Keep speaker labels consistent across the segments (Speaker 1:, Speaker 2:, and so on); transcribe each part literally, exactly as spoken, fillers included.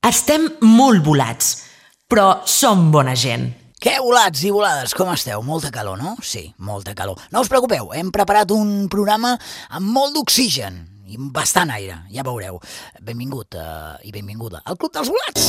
Speaker 1: Estem molt volats, però som bona gent.
Speaker 2: Què, volats i volades, com esteu? Molta calor, no? Sí, molta calor. No us preocupeu, hem preparat un programa amb molt d'oxigen i bastant aire, ja veureu. Benvingut uh, i benvinguda al Club dels Volats!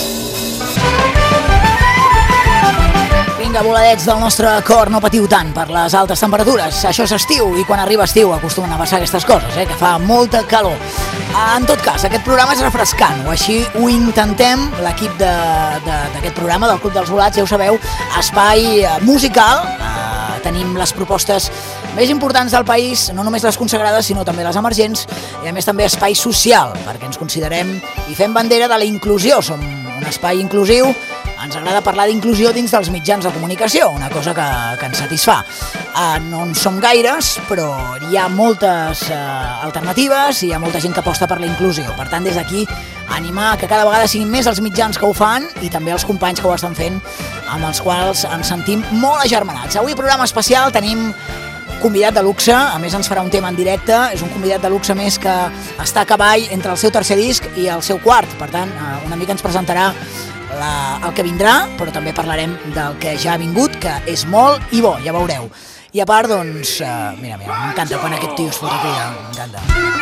Speaker 2: Vinga, voladets del nostre cor, no patiu tant per les altes temperatures. Això és estiu i quan arriba estiu acostumen a passar aquestes coses, eh, que fa molta calor. En tot cas, aquest programa és refrescant, o així ho intentem, l'equip d'aquest programa, del Club dels Volats, ja ho sabeu, espai musical, eh, tenim les propostes més importants del país, no només les consagrades, sinó també les emergents, i a més també espai social, perquè ens considerem i fem bandera de la inclusió, som un espai inclusiu. Ens agrada parlar d'inclusió dins dels mitjans de comunicació, una cosa que, que ens satisfà. Uh, no en som gaires, però hi ha moltes uh, alternatives i hi ha molta gent que aposta per la inclusió. Per tant, des d'aquí, animar que cada vegada siguin més els mitjans que ho fan i també els companys que ho estan fent, amb els quals ens sentim molt agermanats. Avui, programa especial, tenim convidat de luxe, a més ens farà un tema en directe, és un convidat de luxe més que està a cavall entre el seu tercer disc i el seu quart, per tant, uh, una mica ens presentarà La, el que vindrà, però també parlarem del que ja ha vingut, que és molt i bo, ja veureu. I a part, doncs, uh, mira, mira, m'encanta quan aquest tio es fot a cridar, m'encanta.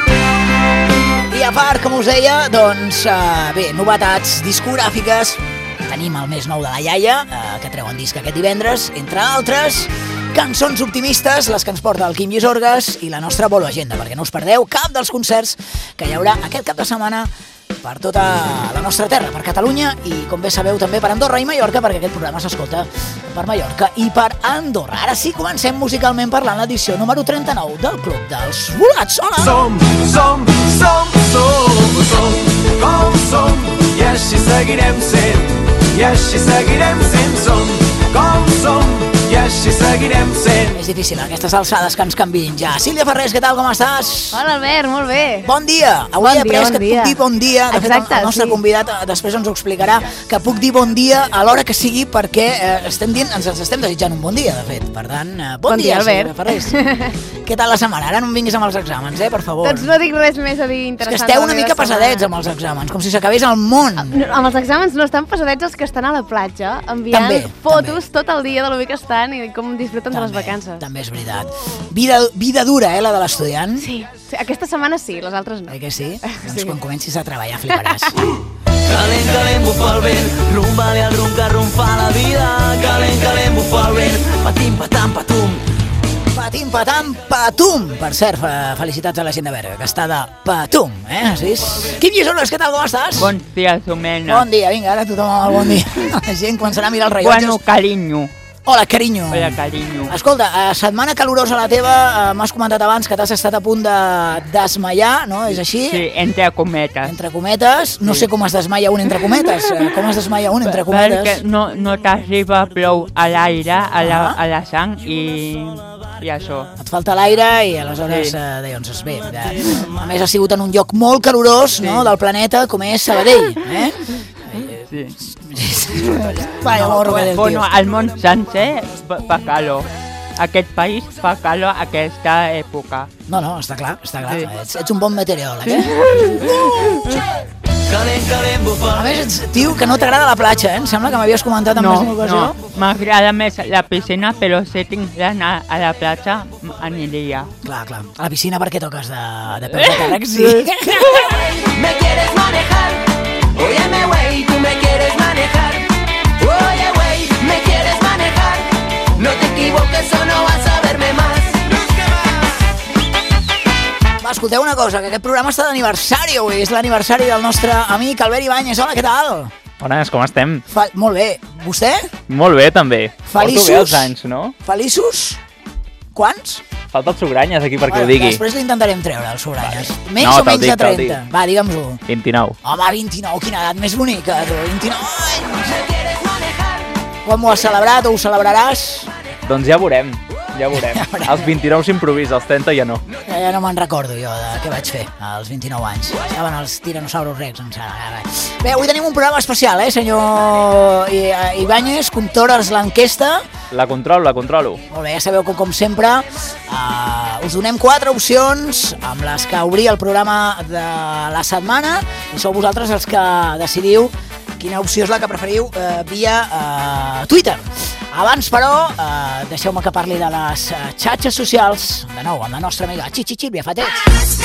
Speaker 2: I a part, com us deia, doncs, uh, bé, novetats discogràfiques, tenim el més nou de la iaia, uh, que treuen disc aquest divendres, entre altres, cançons optimistes, les que ens porta el Quim Llisorgues i la nostra Bolo Agenda, perquè no us perdeu cap dels concerts que hi haurà aquest cap de setmana per tota la nostra terra, per Catalunya i, com bé sabeu, també per Andorra i Mallorca, perquè aquest programa s'escolta per Mallorca i per Andorra. Ara sí, comencem musicalment parlant l'edició número trenta-nou del Club dels Volats. Hola!
Speaker 3: Som, som, som, som, som, com som, i així seguirem sent, i així seguirem sent, som, com som, i així seguirem sent.
Speaker 2: És difícil aquestes alçades que ens canviïn ja. Sílvia Ferrés, què tal, com estàs?
Speaker 4: Hola, Albert, molt bé.
Speaker 2: Bon dia. Avui
Speaker 4: bon
Speaker 2: he après
Speaker 4: dia,
Speaker 2: que
Speaker 4: bon
Speaker 2: et puc dir bon dia. De
Speaker 4: Exacte,
Speaker 2: fet, el nostre
Speaker 4: sí.
Speaker 2: convidat després ens ho explicarà, que puc dir bon dia a l'hora que sigui perquè eh, estem dient, ens, ens estem desitjant un bon dia, de fet. Per tant, eh, bon,
Speaker 4: Bon
Speaker 2: dia,
Speaker 4: dia, Albert.
Speaker 2: Sílvia Ferrés. Què tal la setmana? Ara no em vinguis amb els exàmens, eh, per favor.
Speaker 4: Doncs no dic res més a dir
Speaker 2: És
Speaker 4: interessant.
Speaker 2: que esteu
Speaker 4: de la
Speaker 2: una
Speaker 4: meva
Speaker 2: mica pesadets
Speaker 4: setmana.
Speaker 2: amb els exàmens, com si s'acabés el món.
Speaker 4: No, amb els exàmens no estan pesadets els que estan a la platja, enviant
Speaker 2: També,
Speaker 4: fotos
Speaker 2: també.
Speaker 4: tot el dia de lo bé que estan i com disfruten de les vacances.
Speaker 2: També és veritat. Vida, vida dura, eh, la de l'estudiant.
Speaker 4: Sí, sí, aquesta setmana sí, les altres no.
Speaker 2: Eh que sí? Doncs
Speaker 4: Sí.
Speaker 2: quan comencis a treballar fliparàs.
Speaker 3: Calent, calent, bufa el vent, rumba-li el rum que rumfa la vida. Calent, calent, bufa el vent, patim, patam, patum.
Speaker 2: Patim, patam, patum. Per cert, fe- felicitats a la gent de Berga, que està de patum, eh? Sí. Quim Llisorgues, què tal, com estàs?
Speaker 5: Bon dia, Zomena.
Speaker 2: Bon dia, vinga, ara tothom amb el bon dia. La gent començarà a mirar els rellotges.
Speaker 5: Bueno, cariño.
Speaker 2: Hola, carinyo.
Speaker 5: Hola, cariño.
Speaker 2: Escolta, eh, setmana calorosa la teva, eh, m'has comentat abans que t'has estat a punt de desmaiar, no? És així?
Speaker 5: Sí, entre cometes.
Speaker 2: Entre cometes. No sé com es desmaia un entre cometes. Eh, Com es desmaia un entre
Speaker 5: Perquè
Speaker 2: cometes?
Speaker 5: no, no t'arriba prou a l'aire, a, la,
Speaker 2: Ah.
Speaker 5: a la sang i, i això.
Speaker 2: Et falta l'aire i aleshores,
Speaker 5: Sí.
Speaker 2: eh, doncs bé, eh, a més ha sigut en un lloc molt calorós, no?, del planeta, com és Sabadell, eh?
Speaker 5: Sí.
Speaker 2: Vaya morro que del
Speaker 5: Bueno,
Speaker 2: tio.
Speaker 5: al món sencer fa, fa calor. Aquest país fa calor a aquesta època.
Speaker 2: No, no, està clar, està clar.
Speaker 5: Sí.
Speaker 2: Ets, ets un bon meteoròleg, eh?
Speaker 3: Calent, calent, bufa
Speaker 2: A més, ets tio que no t'agrada la platja, eh? Em sembla que m'havies comentat en
Speaker 5: No,
Speaker 2: més d'una ocasió.
Speaker 5: no, m'agrada més la piscina, però si tinc d'anar a la platja, aniria.
Speaker 2: Clar, clar. A la piscina per què toques de, de peus de càrrec? Sí.
Speaker 3: Me quieres manejar, óyeme, güey, tú me quieres manejar. Oye, güey, me quieres manejar. No te equivoques o no vas a verme más.
Speaker 2: Va, escolteu una cosa, que aquest programa està d'aniversari avui. És l'aniversari del nostre amic Albert Ibáñez. Hola, què tal?
Speaker 6: Bones, com estem?
Speaker 2: Fa... Molt bé. Vostè?
Speaker 6: Molt bé, també.
Speaker 2: Feliços?
Speaker 6: Porto bé els anys, no?
Speaker 2: Feliços? Quants?
Speaker 6: Falta el Sugranyes aquí perquè
Speaker 2: Bueno,
Speaker 6: ho digui.
Speaker 2: Després l'intentarem treure, els Sugranyes. Menys
Speaker 6: No,
Speaker 2: o
Speaker 6: te'l
Speaker 2: menys
Speaker 6: dic,
Speaker 2: de
Speaker 6: te'l
Speaker 2: trenta?
Speaker 6: dic.
Speaker 2: Va, digue'm-ho.
Speaker 6: vint-i-nou.
Speaker 2: Home, vint-i-nou, quina edat més bonica, tu. vint-i-nou anys. Com ho has celebrat o ho celebraràs?
Speaker 6: Doncs ja veurem, ja veurem.
Speaker 2: Ja veurem.
Speaker 6: Els vint-i-nou s'improvisa, els trenta ja no.
Speaker 2: Ja, ja no me'n recordo jo de què vaig fer als vint-i-nou anys. Estaven els tiranosaurus rex, em sembla. Bé, avui tenim un programa especial, eh, senyor I- eh, Ibáñez, controles l'enquesta.
Speaker 6: La controlo, la controlo.
Speaker 2: Molt bé, ja sabeu que, com sempre, uh, us donem quatre opcions amb les que obrir el programa de la setmana i sou vosaltres els que decidiu quina opció és la que preferiu eh, via eh, Twitter. Abans, però, eh, deixeu-me que parli de les eh, xarxes socials, de nou, amb la nostra amiga Chichi Silvia Fatets.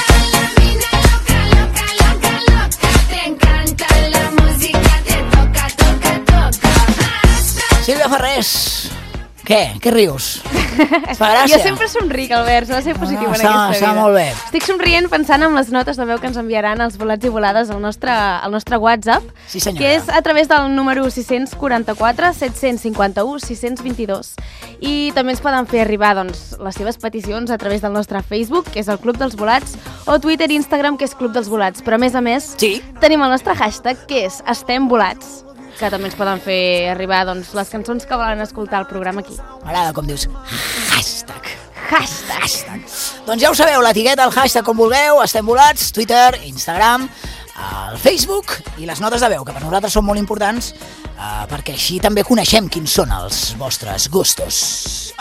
Speaker 2: Sílvia Ferrés, què? Què rius? Et fa gràcia?
Speaker 4: Jo sempre somric, Albert, s'ha de ser positiu
Speaker 2: no,
Speaker 4: en
Speaker 2: està,
Speaker 4: aquesta
Speaker 2: està
Speaker 4: vida.
Speaker 2: molt bé.
Speaker 4: Estic somrient pensant en les notes de veu que ens enviaran els volats i volades al nostre, al nostre WhatsApp,
Speaker 2: Sí, senyora.
Speaker 4: que és a través del número sis quatre quatre, set cinc u, sis dos dos. I també ens poden fer arribar doncs, les seves peticions a través del nostre Facebook, que és el Club dels Volats, o Twitter i Instagram, que és Club dels Volats. Però a més a més,
Speaker 2: Sí.
Speaker 4: tenim el nostre hashtag, que és Estem Volats, que també ens poden fer arribar doncs, les cançons que volen escoltar al programa aquí.
Speaker 2: M'agrada com dius hashtag.
Speaker 4: Hashtag.
Speaker 2: Hashtag. Doncs ja ho sabeu, l'etiqueta, el hashtag com vulgueu, Estem Volats, Twitter, Instagram, el Facebook i les notes de veu, que per nosaltres són molt importants eh, perquè així també coneixem quins són els vostres gustos.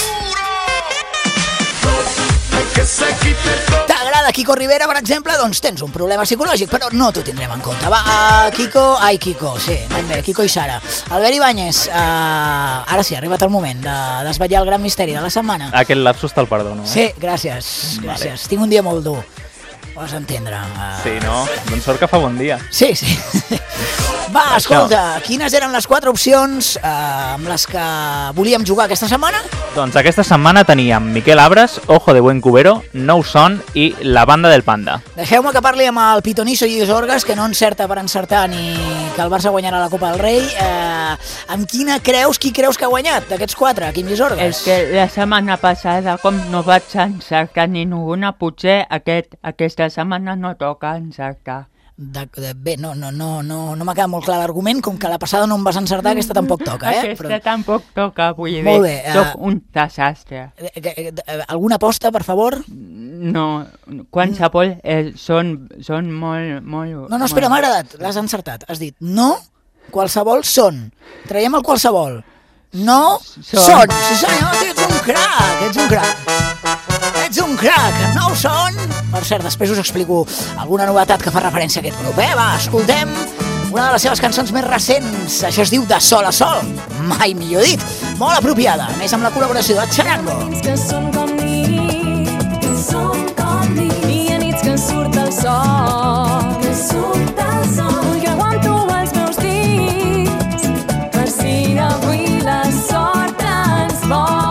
Speaker 2: T'agrada Kiko Rivera, per exemple? Doncs tens un problema psicològic, però no t'ho tindrem en compte. Va, uh, Kiko... Ai, Kiko, sí, anem bé, Kiko i Sara. Albert Ibáñez, uh, ara sí, ha arribat el moment de desvetllar el gran misteri de la setmana.
Speaker 6: Aquest lapsus te'l perdono, eh?
Speaker 2: Sí, gràcies, gràcies. Tinc un dia molt dur. Ho has d'entendre. Uh...
Speaker 6: Sí, no? Doncs sort que fa bon dia.
Speaker 2: Sí, sí. Va, escolta, quines eren les quatre opcions eh, amb les que volíem jugar aquesta setmana?
Speaker 6: Doncs aquesta setmana teníem Miquel Abres, Ojo de Buen Cubero, Nou Son i La Banda del Panda.
Speaker 2: Deixeu-me que parli amb el pitonisso Lluís Orgas, que no encerta per encertar ni que el Barça guanyarà la Copa del Rei. Eh, amb quina creus, qui creus que ha guanyat d'aquests quatre, Quim Lluís Orgas?
Speaker 5: És que la setmana passada, com no vaig encertar ninguna, potser aquest, aquesta setmana no toca encertar.
Speaker 2: De, de, bé, no, no, no, no, no m'ha quedat molt clar l'argument, com que la passada no em vas encertar, aquesta tampoc toca, eh?
Speaker 5: Aquesta Però... tampoc toca, vull dir,
Speaker 2: Molt bé, uh...
Speaker 5: soc un desastre.
Speaker 2: Eh, alguna aposta, per favor?
Speaker 5: No, qualsevol eh, són, són molt, molt...
Speaker 2: No, no, espera, m'ha agradat, l'has encertat. Has dit, no, qualsevol són. Traiem el qualsevol. No, són. són. Sí, senyor, ets un crac, ets un crac. Ets un crac, no ho són? Per cert, després us explico alguna novetat que fa referència a aquest grup, eh? Va, escoltem una de les seves cançons més recents. Això es diu De Sol a Sol, mai millor dit. Molt apropiada, a més amb la col·laboració de Charango.
Speaker 7: Que són com nit, que són com nit, i a nits que surt el sol, que surt el sol, que aguanto els meus dits, per si avui la sort ens vol.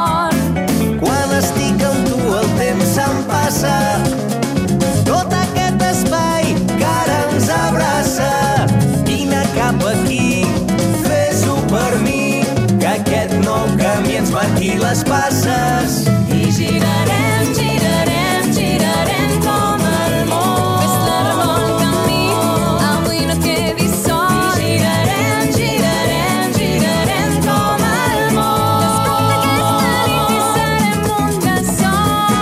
Speaker 3: Tot aquest espai que ara ens abraça, vine cap aquí, fes-ho per mi, que aquest nou camí ens marqui les passes.
Speaker 7: I girarem, girarem, girarem com el món. Fes-la bon camí, avui no et quedis sol. I girarem, girarem, girarem com el món. Desperta aquesta nit i serem un de sol.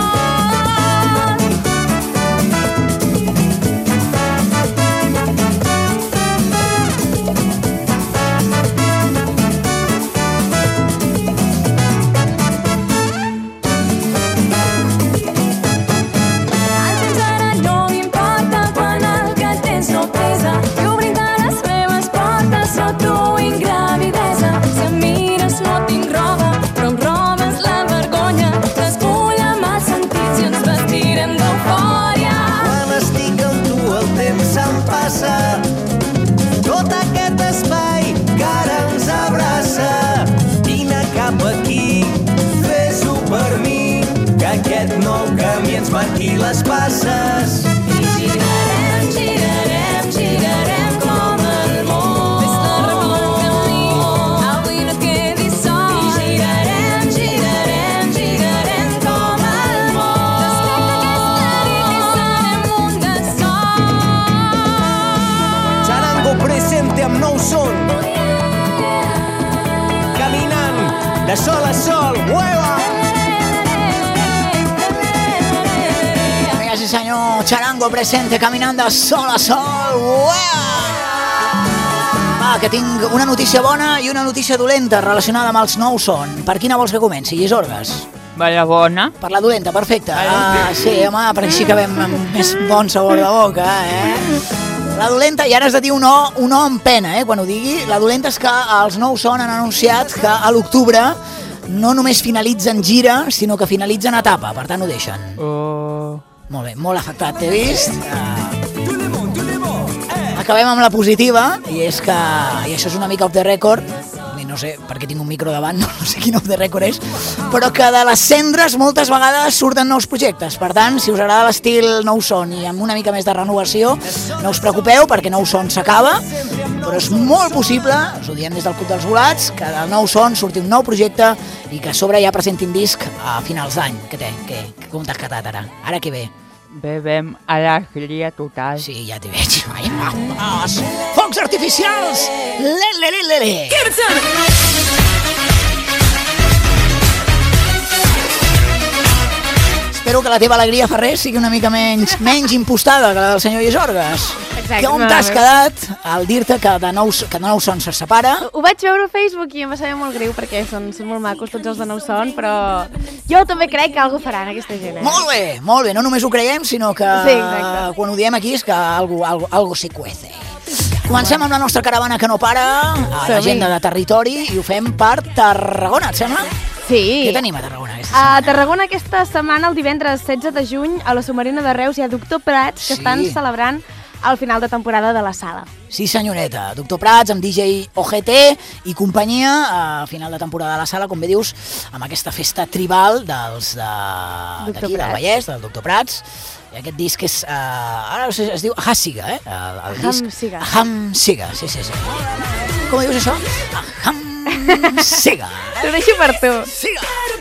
Speaker 3: Tot aquest espai que ara ens abraça, vine cap aquí, fes-ho per mi, que aquest nou camí ens marqui les passes.
Speaker 7: I girarem, girarem, girarem com el món. Fes-la bon camí, avui no et quedis sol. I girarem, girarem, girarem com el món. Desperta aquesta nit i serem un de sol.
Speaker 3: Charango presente amb Nou Son, caminant de sol a sol, hueva!
Speaker 2: Sí, senyor, Charango presente, caminant de sol a sol. Uah! Va, que tinc una notícia bona i una notícia dolenta relacionada amb els Nou Son. Per quina vols que comenci, Lluís Orgas?
Speaker 5: Vaya bona.
Speaker 2: Per la dolenta, perfecte. Ah, sí, home, perquè així acabem amb més bon sabor de boca, eh? La dolenta, i ara has de dir un no, un no amb pena, eh, quan ho digui. La dolenta és que els Nou Son han anunciat que a l'octubre no només finalitzen gira, sinó que finalitzen etapa, per tant ho deixen.
Speaker 5: Oh.
Speaker 2: Molt bé, molt afectat, t'he vist. Uh, acabem amb la positiva, i és que, i això és una mica off the record, i no sé, perquè tinc un micro davant, no, no sé quin off the record és, però que de les cendres moltes vegades surten nous projectes. Per tant, si us agrada l'estil Nou Son i amb una mica més de renovació, no us preocupeu, perquè Nou Son s'acaba, però és molt possible, us ho diem des del Club dels Volats, que del Nou Son surti un nou projecte i que a sobre ja presentin disc a finals d'any. Què té? Què? Com t'has quedat ara? Ara què ve?
Speaker 5: Bebem alegria total.
Speaker 2: Sí, ja t'hi veig. Ai, vamos! Focs artificials! Le, le, le, le, le! Espero que la teva alegria, Ferrer, sigui una mica menys, menys impostada que la del senyor Isorgas.
Speaker 4: Exacte.
Speaker 2: Que on t'has quedat al dir-te que de Nou, que de Nou Son se separa?
Speaker 4: Ho vaig veure a Facebook i em va saber molt greu perquè són, són molt macos tots els de Nou Son, però jo també crec que alguna faran aquesta gent. Eh?
Speaker 2: Molt bé, molt bé. No només ho creiem, sinó que
Speaker 4: Sí, exacte.
Speaker 2: quan ho diem aquí és que algo, algo, algo se cuece. Comencem amb la nostra caravana que no para, a
Speaker 4: Som-hi.
Speaker 2: l'agenda de territori, i ho fem per Tarragona, et sembla?
Speaker 4: Sí.
Speaker 2: Què tenim a Tarragona aquesta
Speaker 4: A
Speaker 2: setmana?
Speaker 4: Tarragona aquesta setmana, el divendres setze de juny, a la Submarina de Reus hi ha Doctor Prats, que
Speaker 2: Sí.
Speaker 4: estan celebrant el final de temporada de la sala.
Speaker 2: Sí, senyoreta. Doctor Prats, amb D J O G T i companyia, a final de temporada de la sala, com bé dius, amb aquesta festa tribal dels de,
Speaker 4: Doctor
Speaker 2: d'aquí, del
Speaker 4: Prats.
Speaker 2: Vallès, del Doctor Prats. I aquest disc és, uh, ara no sé, es diu Aham-Siga, eh? El, el disc.
Speaker 4: Aham-Siga.
Speaker 2: Aham-Siga, sí, sí, sí. Com dius això? Aham-Siga.
Speaker 4: T'ho deixo per tu.
Speaker 2: Siga.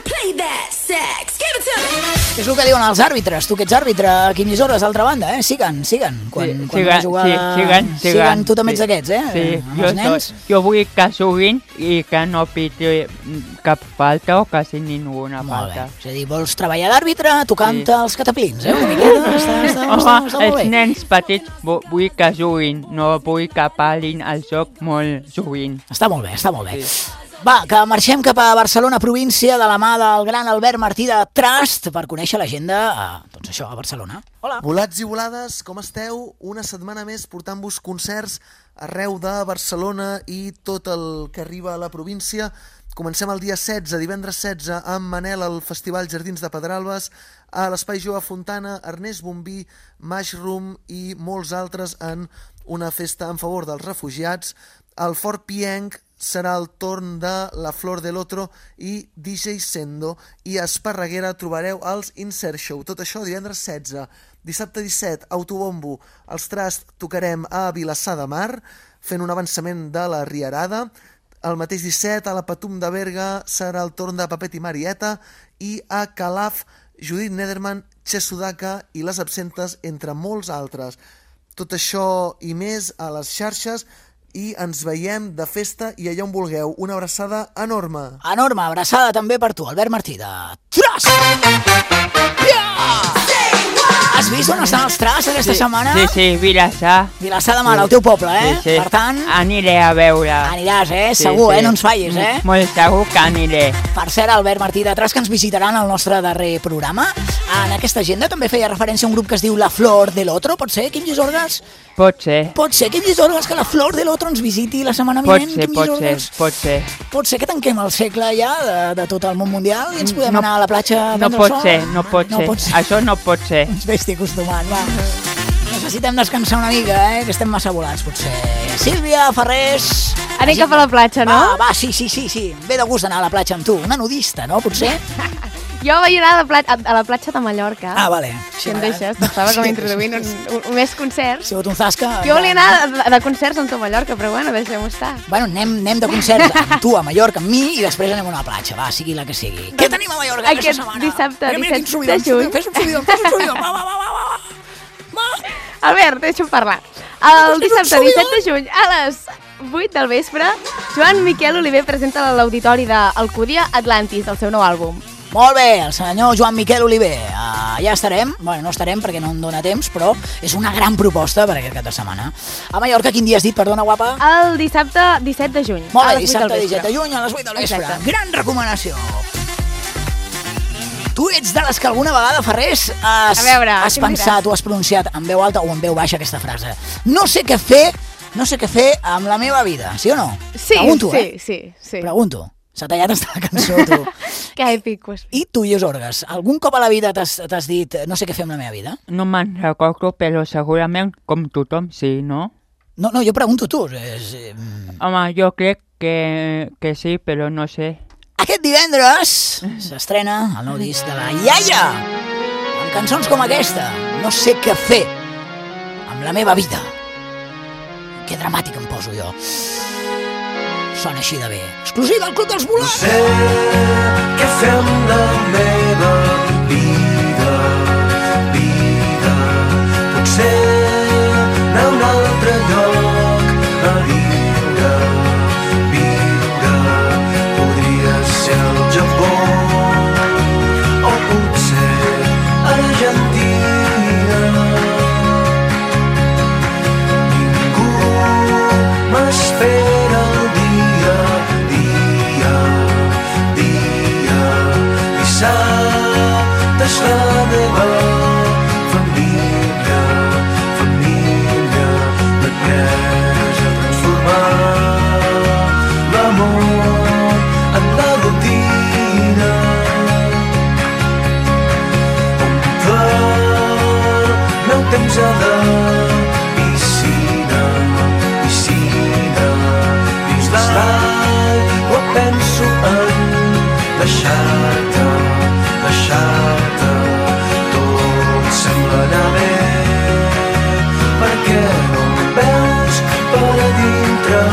Speaker 2: És el que diuen els àrbitres. Tu que ets àrbitre, Quim Llisorres, d'altra banda, eh? Siguen, siguen. Quan,
Speaker 5: Sí,
Speaker 2: quan
Speaker 5: siguen,
Speaker 2: una jugada...
Speaker 5: sí, siguen, siguen.
Speaker 2: Siguen, tu també ets
Speaker 5: Sí.
Speaker 2: d'aquests, eh?
Speaker 5: Sí,
Speaker 2: Amb
Speaker 5: jo,
Speaker 2: els nens.
Speaker 5: soy, jo vull que juguin i que no piti cap falta o quasi ninguna
Speaker 2: Molt bé.
Speaker 5: falta.
Speaker 2: És a dir, vols treballar d'àrbitre tocant
Speaker 5: Sí.
Speaker 2: els cataplins, eh? Una miqueta, està, està, està,
Speaker 5: Home,
Speaker 2: està, està molt
Speaker 5: els
Speaker 2: bé.
Speaker 5: nens petits vu- vull que juguin, no vull que parin el joc molt juguin.
Speaker 2: Està molt bé, està molt bé. Va, que marxem cap a Barcelona, província, de la mà del gran Albert Martí de Trust, per conèixer l'agenda, a, doncs això, a Barcelona. Hola.
Speaker 8: Volats i volades, com esteu? Una setmana més portant-vos concerts arreu de Barcelona i tot el que arriba a la província. Comencem el dia setze, divendres setze, amb Manel al Festival Jardins de Pedralbes, a l'Espai Jove Fontana, Ernest Bombí, Mushroom i molts altres en una festa en favor dels refugiats. Al Fort Pienc serà el torn de La Flor del Otro i D J Sendo, i a Esparreguera trobareu els Insert Show. Tot això divendres setze. Dissabte disset, Autobombo. Els Trust tocarem a Vilassar de Mar, fent un avançament de la Rierada. El mateix disset, a la Patum de Berga, serà el torn de Papet i Marieta, i a Calaf, Judit Nederman, Chesudaka i Les Absentes, entre molts altres. Tot això i més a les xarxes, i ens veiem de festa i allà on vulgueu. Una abraçada enorme.
Speaker 2: Enorme, abraçada també per tu, Albert Martí de Trust. Yeah! Has vist on estan els Trust aquesta
Speaker 5: Sí,
Speaker 2: setmana?
Speaker 5: sí, sí, Vilassar.
Speaker 2: Vilassar de Mar, al teu poble, eh?
Speaker 5: Sí, sí.
Speaker 2: Per tant,
Speaker 5: Aniré a veure.
Speaker 2: aniràs, eh?
Speaker 5: Sí,
Speaker 2: Segur,
Speaker 5: sí.
Speaker 2: eh? No ens fallis, eh?
Speaker 5: Molt segur que aniré.
Speaker 2: Per cert, Albert Martí de Trust, que ens visitaran al nostre darrer programa. En aquesta agenda també feia referència a un grup que es diu La Flor del Otro. Pot ser, Quim Llisorgas?
Speaker 5: Pot ser,
Speaker 2: Pot ser, Quim Llisorgas, que La Flor del Otro ens visiti la setmana
Speaker 5: pot
Speaker 2: vinent,
Speaker 5: ser,
Speaker 2: Quim
Speaker 5: pot ser,
Speaker 2: Llisorgas?
Speaker 5: pot ser.
Speaker 2: Pot ser que tanquem el segle ja de, de tot el món mundial i ens podem
Speaker 5: No-
Speaker 2: anar a la platja a
Speaker 5: No
Speaker 2: prendre
Speaker 5: pot
Speaker 2: el sol?
Speaker 5: ser, no pot
Speaker 2: no
Speaker 5: ser.
Speaker 2: Pot ser.
Speaker 5: Això no pot ser.
Speaker 2: Ens ve estic acostumant, va. Necessitem descansar una mica, eh? Que estem massa volats, potser. Sílvia, Ferrés...
Speaker 4: Anem cap a la platja, no?
Speaker 2: Va, va, sí, sí, sí, sí. Ve de gust anar a la platja amb tu. Una nudista, no? Potser?
Speaker 4: Jo vaig anar a la, platja, a la platja de Mallorca.
Speaker 2: Ah, vale.
Speaker 4: Si em deixes, t'estava com introduint un, un, un, més concerts.
Speaker 2: Ha sigut un zasca.
Speaker 4: Jo volia anar de, de concerts amb tu a Mallorca, però bueno, deixem-ho estar.
Speaker 2: Bueno, anem, anem de concerts amb tu a Mallorca, amb mi, i després anem a una platja, va, sigui la que sigui. Què tenim a Mallorca aquesta
Speaker 4: Aquest
Speaker 2: setmana?
Speaker 4: dissabte,
Speaker 2: Mira, mira, quin
Speaker 4: disset
Speaker 2: subidon,
Speaker 4: de juny.
Speaker 2: Fes un subidon, fes un subidon, va, va, va, va, va. Va.
Speaker 4: Albert, deixa'm parlar. El dissabte
Speaker 2: subidon.
Speaker 4: disset de juny, a les vuit del vespre, Joan Miquel Oliver presenta a l'auditori d'Alcúdia Atlantis, el seu nou àlbum.
Speaker 2: Molt bé, el senyor Joan Miquel Oliver. Uh, ja estarem, bueno, no estarem perquè no em dóna temps, però és una gran proposta per aquest cap de setmana. A Mallorca, quin dia has dit, perdona, guapa?
Speaker 4: El dissabte disset de juny,
Speaker 2: Molt
Speaker 4: a
Speaker 2: bé,
Speaker 4: les vuit del
Speaker 2: dissabte
Speaker 4: vespre.
Speaker 2: disset de juny a les vuit del vespre.
Speaker 4: Exacte.
Speaker 2: Gran recomanació. Tu ets de les que alguna vegada, Ferrés, has,
Speaker 4: A veure,
Speaker 2: has
Speaker 4: què em
Speaker 2: pensat
Speaker 4: diràs?
Speaker 2: o has pronunciat en veu alta o en veu baixa aquesta frase. No sé què fer, no sé què fer amb la meva vida, sí o no?
Speaker 4: Sí,
Speaker 2: Pregunto,
Speaker 4: sí,
Speaker 2: eh?
Speaker 4: sí, sí.
Speaker 2: Pregunto. S'ha tallat hasta la cançó, tu.
Speaker 4: Que èpic, ho has fet.
Speaker 2: I tu, Lluís Orgas, algun cop a la vida t'has t'has dit no sé què fer amb la meva vida?
Speaker 5: No me'n recordo, però segurament com tothom sí, no?
Speaker 2: No, no, jo pregunto a tu. És, eh,
Speaker 5: Home, jo crec que, que sí, però no sé.
Speaker 2: Aquest divendres s'estrena el nou disc de la Iaia, amb cançons com aquesta. No sé què fer amb la meva vida. Que dramàtic em poso jo. Sona així de bé. Exclusiva al Club dels
Speaker 3: No
Speaker 2: Volants.
Speaker 3: sé què fer amb la meva vida, vida. Potser anar a un altre lloc a viure, viure. Podria ser el Japó o potser Argentina. Ningú m'espera el dia, dia, dia. Dissabte és la meva família, família. M'agrada transformar l'amor en la rutina. Omple meu temps a la piscina, piscina. Dins l'aigua penso en deixar-te, deixar-te. Tot sembla anar bé, perquè no em veus per a dintre.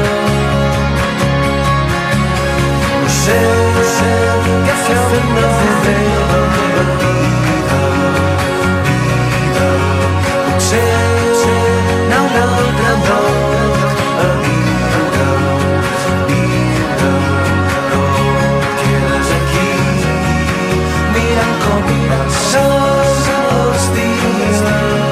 Speaker 3: No sé, no sé què fer amb la meva vida, vida. Potser anar a un altre lloc a viure, viure. No et quedes aquí mirant com passen els dies.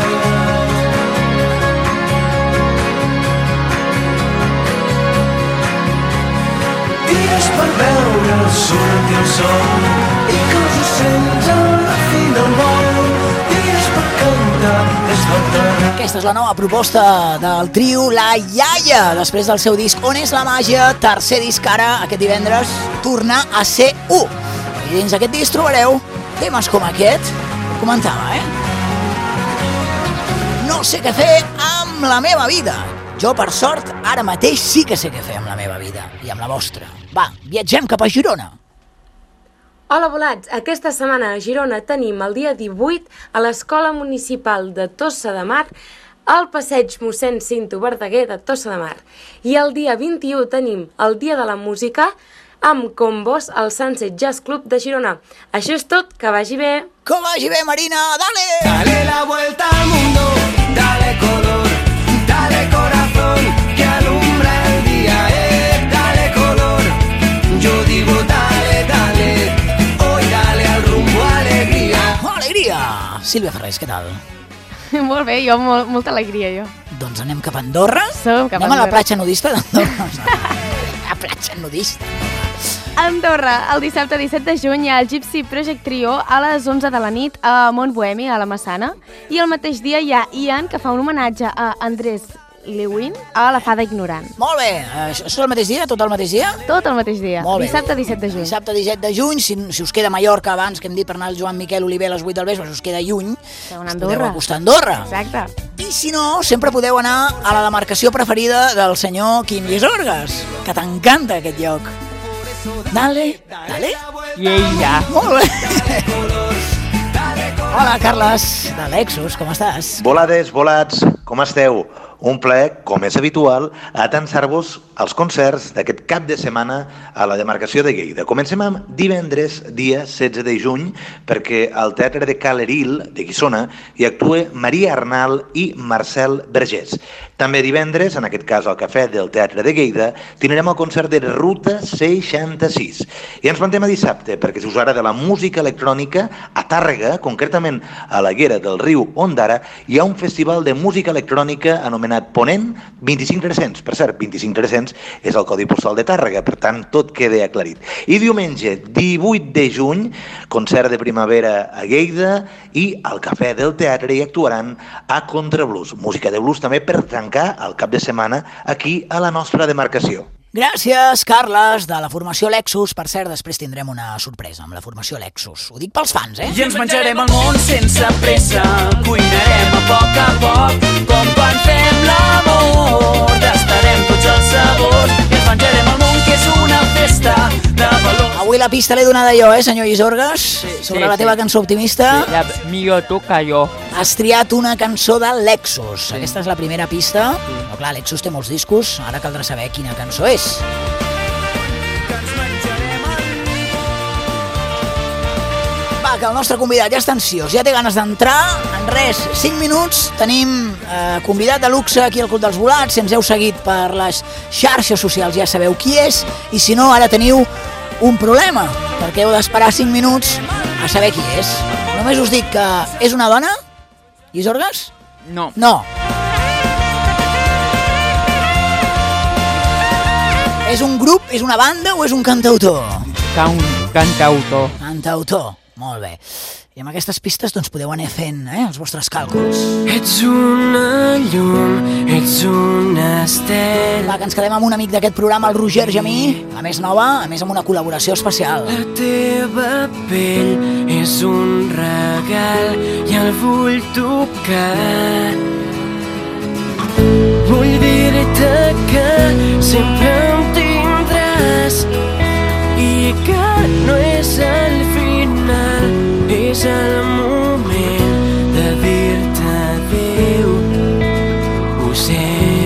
Speaker 3: Dies per veure sortir el sol i que els ocells a la fi del món. Dies per cantar des del terra.
Speaker 2: Aquesta és la nova proposta del trio La Iaia, després del seu disc On és la màgia, tercer disc ara, aquest divendres, tornar a ser u. I dins aquest disc trobareu temes com aquest, comentava, eh? No sé què fer amb la meva vida. Jo, per sort, ara mateix sí que sé què fer amb la meva vida i amb la vostra. Va, viatgem cap a Girona.
Speaker 9: Hola, volats! Aquesta setmana a Girona tenim el dia divuit a l'Escola Municipal de Tossa de Mar al passeig mossèn Cinto Verdaguer de Tossa de Mar. I el dia vint-i-u tenim el Dia de la Música amb combos al Sunset Jazz Club de Girona. Això és tot, que vagi bé!
Speaker 2: Que vagi bé, Marina, dale!
Speaker 3: Dale la vuelta al mundo, dale color, dale corazón, que alumbra el día, eh, dale color. Yo digo dale, dale, hoy dale al rumbo, alegría.
Speaker 2: Alegria! Sílvia Ferrés, què tal?
Speaker 4: Molt bé, jo, molt, molta alegria, jo.
Speaker 2: Doncs anem cap a Andorra?
Speaker 4: Som cap a
Speaker 2: anem a la
Speaker 4: Andorra.
Speaker 2: platja nudista d'Andorra. La platja nudista.
Speaker 4: A Andorra, el dissabte disset de juny hi ha el Gypsy Project Trio a les onze de la nit a Mont Bohemi, a la Massana. I el mateix dia hi ha Ian, que fa un homenatge a Andrés Lewin a la Fada Ignorant.
Speaker 2: Molt bé, això és el mateix dia, tot el mateix dia?
Speaker 4: Tot el mateix dia,
Speaker 2: Molt bé.
Speaker 4: dissabte disset de juny.
Speaker 2: Dissabte disset de juny, si, si us queda Mallorca abans que hem dit per anar al Joan Miquel Oliver a les vuit del vespre, si us queda lluny,
Speaker 4: Esteu en
Speaker 2: us
Speaker 4: Andorra.
Speaker 2: podeu acostar a Andorra.
Speaker 4: Exacte.
Speaker 2: I si no, sempre podeu anar a la demarcació preferida del senyor Quim Llisorgues, que t'encanta aquest lloc. Dale, dale.
Speaker 5: I ella.
Speaker 2: Molt bé. Hola, Carles, de Lexus, com estàs?
Speaker 10: Volades, volats, com esteu? Un plaer, com és habitual, atansar-vos als concerts d'aquest cap de setmana a la demarcació de Lleida. Comencem amb divendres, dia setze de juny, perquè al Teatre de Caleril, de Guissona, hi actua Maria Arnal i Marcel Vergés. També divendres, en aquest cas al Cafè del Teatre de Lleida, tindrem el concert de Ruta seixanta-sis. I ens plantem a dissabte, perquè si us agrada la música electrònica, a Tàrrega, concretament a la Guera del riu Ondara, hi ha un festival de música electrònica electrònica anomenat Ponent vint cinc tres-cents. Per cert, vint cinc tres-cents és el codi postal de Tàrrega, per tant, tot queda aclarit. I diumenge, divuit de juny, concert de primavera a Lleida i al Cafè del Teatre hi actuaran a Contrablues. Música de blues també per tancar el cap de setmana aquí a la nostra demarcació.
Speaker 2: Gràcies, Carles, de la formació Lexus. Per cert, després tindrem una sorpresa amb la formació Lexus. Ho dic pels fans, eh?
Speaker 3: I ens menjarem el món sense pressa, cuinarem a poc a poc, com quan fem l'amor, tastarem tots els sabors, i ens menjarem el món que és una festa de valor.
Speaker 2: Avui la pista l'he donada jo, eh, senyor Isorgas? Sobre
Speaker 5: sí,
Speaker 2: la teva
Speaker 5: sí.
Speaker 2: cançó optimista.
Speaker 5: Sí, la, millor tu que jo.
Speaker 2: Has triat una cançó de Lexus. Aquesta és la primera pista. Però clar, Lexus té molts discos, ara caldrà saber quina cançó és. Va, que el nostre convidat ja està ansiós, ja té ganes d'entrar. En res, cinc minuts, tenim eh, convidat de luxe aquí al Club dels Volats. Si ens heu seguit per les xarxes socials ja sabeu qui és, i si no, ara teniu un problema, perquè heu d'esperar cinc minuts a saber qui és. Només us dic que és una dona, Isorgas?
Speaker 5: No.
Speaker 2: No. És un grup, és una banda o és un cantautor?
Speaker 5: Can, cantautor.
Speaker 2: Cantautor, molt bé. I amb aquestes pistes doncs podeu anar fent eh, els vostres càlculs.
Speaker 3: Ets una llum, ets una estel.
Speaker 2: Va, que ens quedem amb un amic d'aquest programa, el Roger Gemí, a més nova, a més amb una col·laboració especial.
Speaker 3: La teva pell és un regal i el vull tocar. Vull dir-te que sempre em tindràs i que no és el final, és el moment de dir-te adéu, ho sé.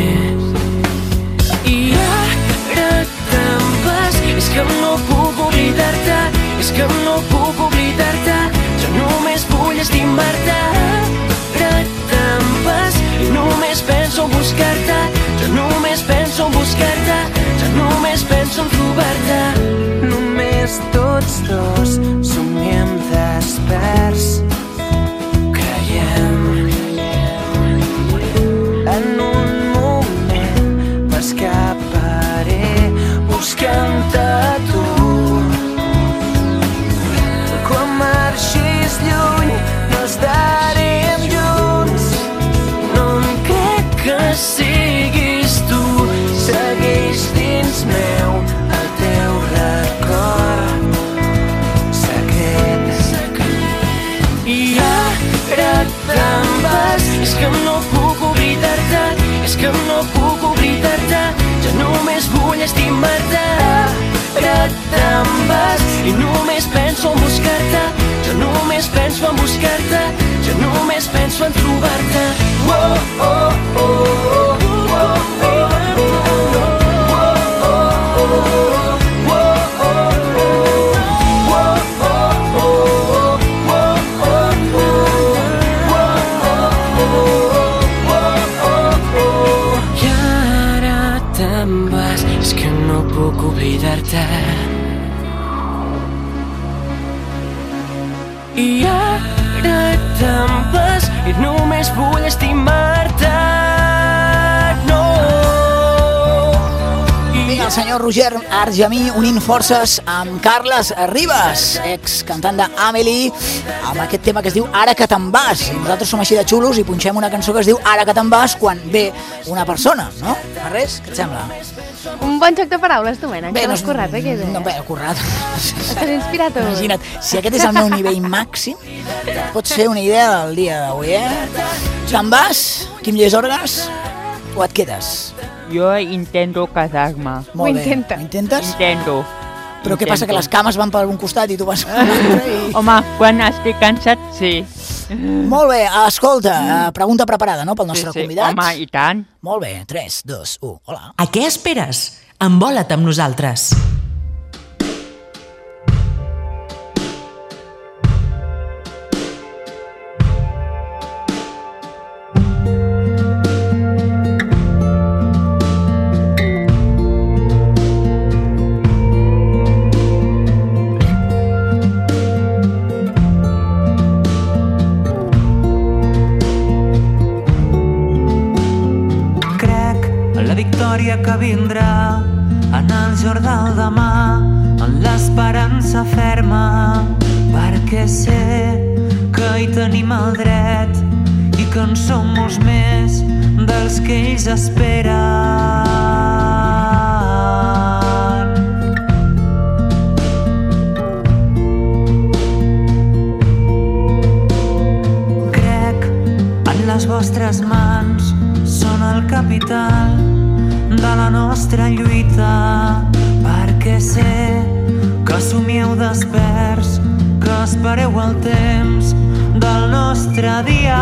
Speaker 3: I ara te'n vas, és que no puc oblidar-te, és que no puc oblidar-te, jo només vull estimar-te. Ara te'n vas i només penso en buscar-te, jo només penso en buscar-te, jo només penso en trobar-te. Només tots dos somiem desperts, creiem en un moment m'escaparé buscant-te a tu. Quan marxis lluny no estarem junts, no em crec que siguis tu, segueix dins meu el teu record secret. I ara te'n vas, és que no puc oblidar-te, és que no puc oblidar-te, jo només vull estimar-te. Ara te'n vas i només penso en buscar-te, jo només penso en buscar-te, jo només penso en trobar-te. Oh, oh, oh, oh, oh, oh, oh. Oblidar-te. I ara te'n vas i només vull estimar-te. No.
Speaker 2: Vinga, el senyor Roger Argemí unint forces amb Carles Ribas, excantant d'Amelie, amb aquest tema que es diu Ara que te'n vas. I nosaltres som així de xulos i punxem una cançó que es diu Ara que te'n vas quan ve una persona, no? Per res? Què et sembla?
Speaker 4: Un bon joc de paraules, tu, Mena, que l'has currat, eh?
Speaker 2: No, bé, currat.
Speaker 4: T'has inspirat tu.
Speaker 2: Imagina't, si aquest és el meu nivell màxim, pots fer una idea del dia d'avui, eh? Te'n vas, Quim Llesorgas, o et quedes?
Speaker 5: Jo intento quedar-me.
Speaker 2: Molt bé. Intenta. Intentes?
Speaker 5: Intento.
Speaker 2: Però què passa, que les cames van per un costat i tu vas per l'altre? I...
Speaker 5: Home, quan estic cansat, sí.
Speaker 2: Molt bé, escolta, pregunta preparada, no?, pel nostre
Speaker 5: sí, sí.
Speaker 2: convidat.
Speaker 5: Home, i tant.
Speaker 2: Molt bé, tres, dos, u, hola.
Speaker 1: A què esperes? Envola't amb nosaltres.
Speaker 11: que vindrà en el jorn del demà, en l'esperança ferma, perquè sé que hi tenim el dret i que en som molts més dels que ells esperen. Crec en les vostres mans, són el capital de la nostra lluita, perquè sé que somieu desperts, que espereu el temps del nostre dia.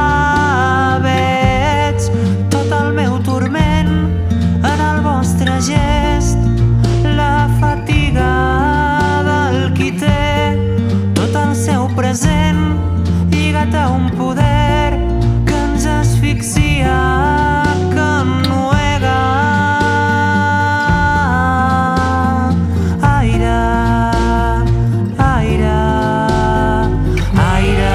Speaker 11: Veig tot el meu turment en el vostre gest, la fatiga del qui té tot el seu present lligat a un poder que ens asfixia, que ennuega. Aire, aire, aire.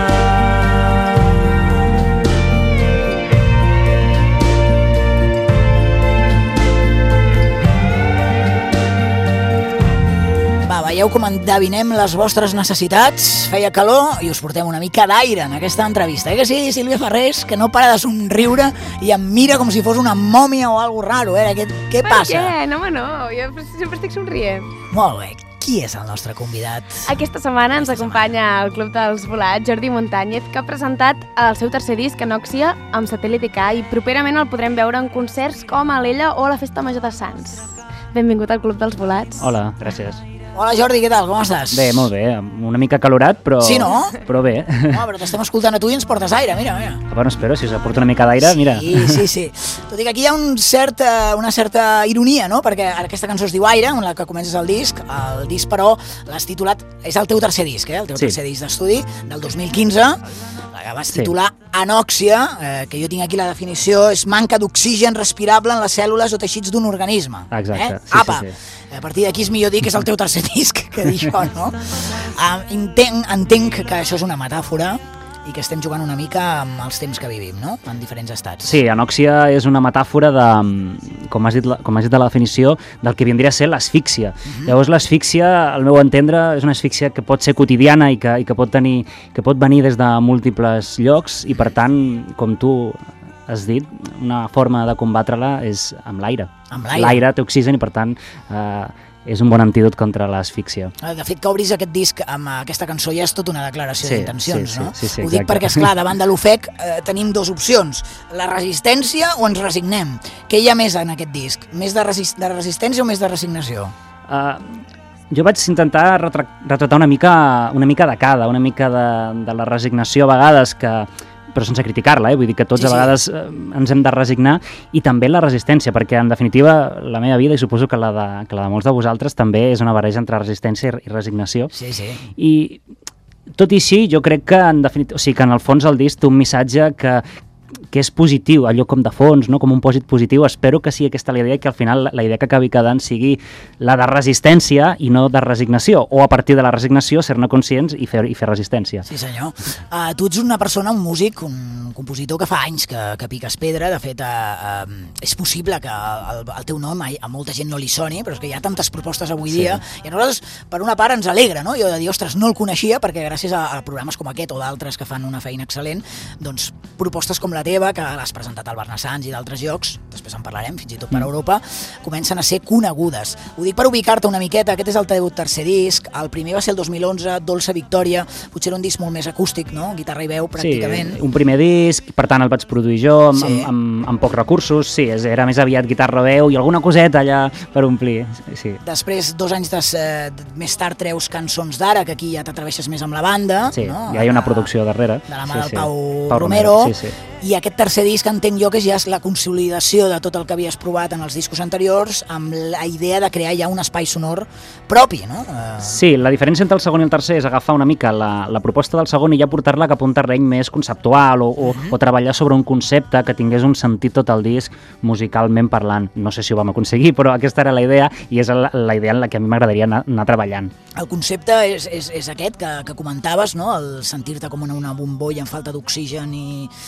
Speaker 2: Va, veieu com endevinem les vostres necessitats? Feia calor i us portem una mica d'aire en aquesta entrevista. Eh que sí, Sílvia Ferrés, que no para de somriure i em mira com si fos una mòmia o algo raro, eh? Què, què
Speaker 4: Per
Speaker 2: passa?
Speaker 4: què? No, home, no. Jo sempre estic somrient.
Speaker 2: Molt bé. Qui és el nostre convidat?
Speaker 4: Aquesta setmana ens acompanya el Club dels Volats, Jordi Montàñez, que ha presentat el seu tercer disc, Anòxia, amb Satèl·lit I K, i properament el podrem veure en concerts com a l'Ella o la Festa Major de Sants. Benvingut al Club dels Volats.
Speaker 12: Hola, gràcies.
Speaker 2: Hola Jordi, què tal? Com estàs?
Speaker 12: Bé, molt bé, una mica calorat, però...
Speaker 2: Sí, no?
Speaker 12: Però bé.
Speaker 2: No, però t'estem escoltant a tu i ens portes aire, mira, mira.
Speaker 12: Ah, bueno, espero, si us aporto una mica d'aire, mira.
Speaker 2: Sí, sí, sí. Tot i que aquí hi ha un cert, una certa ironia, no? Perquè aquesta cançó es diu Aire, amb la que comences el disc. El disc, però, l'has titulat... És el teu tercer disc, eh? El teu
Speaker 12: Sí.
Speaker 2: tercer disc d'estudi, del dos mil quinze. La que vas
Speaker 12: Sí.
Speaker 2: titular Anòxia, eh, que jo tinc aquí la definició, és manca d'oxigen respirable en les cèl·lules o teixits d'un organisme.
Speaker 12: Exacte,
Speaker 2: Eh?
Speaker 12: sí,
Speaker 2: Apa,
Speaker 12: sí, sí.
Speaker 2: a partir d'aquí és millor dir que és el teu tercer disc que dir això, no? Uh, entenc, entenc que això és una metàfora i que estem jugant una mica amb els temps que vivim, no? En diferents estats.
Speaker 12: Sí, anòxia és una metàfora de, com has dit, la- com has dit de la definició, del que vindria a ser l'asfíxia.
Speaker 2: Mhm.
Speaker 12: Llavors l'asfíxia, al meu entendre, és una asfíxia que pot ser quotidiana i que, i que pot tenir, que pot venir des de múltiples llocs i, per tant, com tu has dit, una forma de combatre-la és amb l'aire.
Speaker 2: Amb l'aire.
Speaker 12: L'aire té oxigen i, per tant, eh, és un bon antídot contra l'asfíxia.
Speaker 2: De fet, que obris aquest disc amb aquesta cançó ja és tota una declaració
Speaker 12: Sí,
Speaker 2: d'intencions,
Speaker 12: sí, sí,
Speaker 2: no?
Speaker 12: sí, sí,
Speaker 2: Ho dic
Speaker 12: exacte.
Speaker 2: perquè, esclar, davant de l'ofec eh, tenim dues opcions, la resistència o ens resignem. Què hi ha més en aquest disc? Més de, resist de resistència o més de resignació?
Speaker 12: Uh, jo vaig intentar retra retratar una mica, una mica de cada, una mica de, de la resignació a vegades, que, però sense criticar-la, eh? Vull dir que tots
Speaker 2: Sí,
Speaker 12: a
Speaker 2: sí.
Speaker 12: vegades eh, ens hem de resignar, i també la resistència, perquè en definitiva la meva vida, i suposo que la de, que la de molts de vosaltres, també és una barreja entre resistència i resignació.
Speaker 2: Sí, sí.
Speaker 12: I tot i així, jo crec que en, definitiva, o sigui, que en el fons el disc té un missatge que, que és positiu, allò com de fons, no? Com un pòsit positiu. Espero que sigui aquesta la idea, que al final la idea que acabi quedant sigui la de resistència i no de resignació, o a partir de la resignació ser-ne conscients i fer, i fer resistència.
Speaker 2: Sí, senyor. Uh, tu ets una persona, un músic, un compositor que fa anys que, que piques pedra. De fet, uh, uh, és possible que el, el teu nom a, a molta gent no li soni, però és que hi ha tantes propostes avui
Speaker 12: Sí.
Speaker 2: dia, i a nosaltres, per una part, ens alegra, no? Jo de dir, ostres, no el coneixia, perquè gràcies a, a programes com aquest o d'altres que fan una feina excel·lent, doncs propostes com la teva, que l'has presentat al Barnassans i d'altres llocs, després en parlarem, fins i tot per Europa, comencen a ser conegudes. Ho dic per ubicar-te una miqueta. Aquest és el teu tercer disc, el primer va ser el dos mil onze, Dolça Victòria, potser era un disc molt més acústic, no? Guitarra i veu, pràcticament.
Speaker 12: Sí, un primer disc, per tant el vaig produir jo, amb,
Speaker 2: Sí.
Speaker 12: amb, amb, amb pocs recursos, sí, és- era més aviat guitarra-veu i alguna coseta allà per omplir, sí.
Speaker 2: Després, dos anys des, eh, més tard, treus Cançons d'Ara, que aquí ja t'atreveixes més amb la banda,
Speaker 12: Sí,
Speaker 2: no?
Speaker 12: ja hi ha una producció darrere.
Speaker 2: De la mà
Speaker 12: sí,
Speaker 2: del
Speaker 12: sí.
Speaker 2: Pau,
Speaker 12: Pau
Speaker 2: Romero,
Speaker 12: sí, sí.
Speaker 2: i aquest tercer disc entenc jo que ja és la consolidació de tot el que havies provat en els discos anteriors, amb la idea de crear ja un espai sonor propi, no? Eh,
Speaker 12: Sí, la diferència entre el segon i el tercer és agafar una mica la, la proposta del segon i ja portar-la cap a un terreny més conceptual o, o, o treballar sobre un concepte que tingués un sentit tot el disc musicalment parlant. No sé si ho vam aconseguir, però aquesta era la idea i és la, la idea en la que a mi m'agradaria anar, anar treballant.
Speaker 2: El concepte és, és, és aquest que, que comentaves, no? El sentir-te com una, una bombolla amb falta d'oxigen i, i aprofitar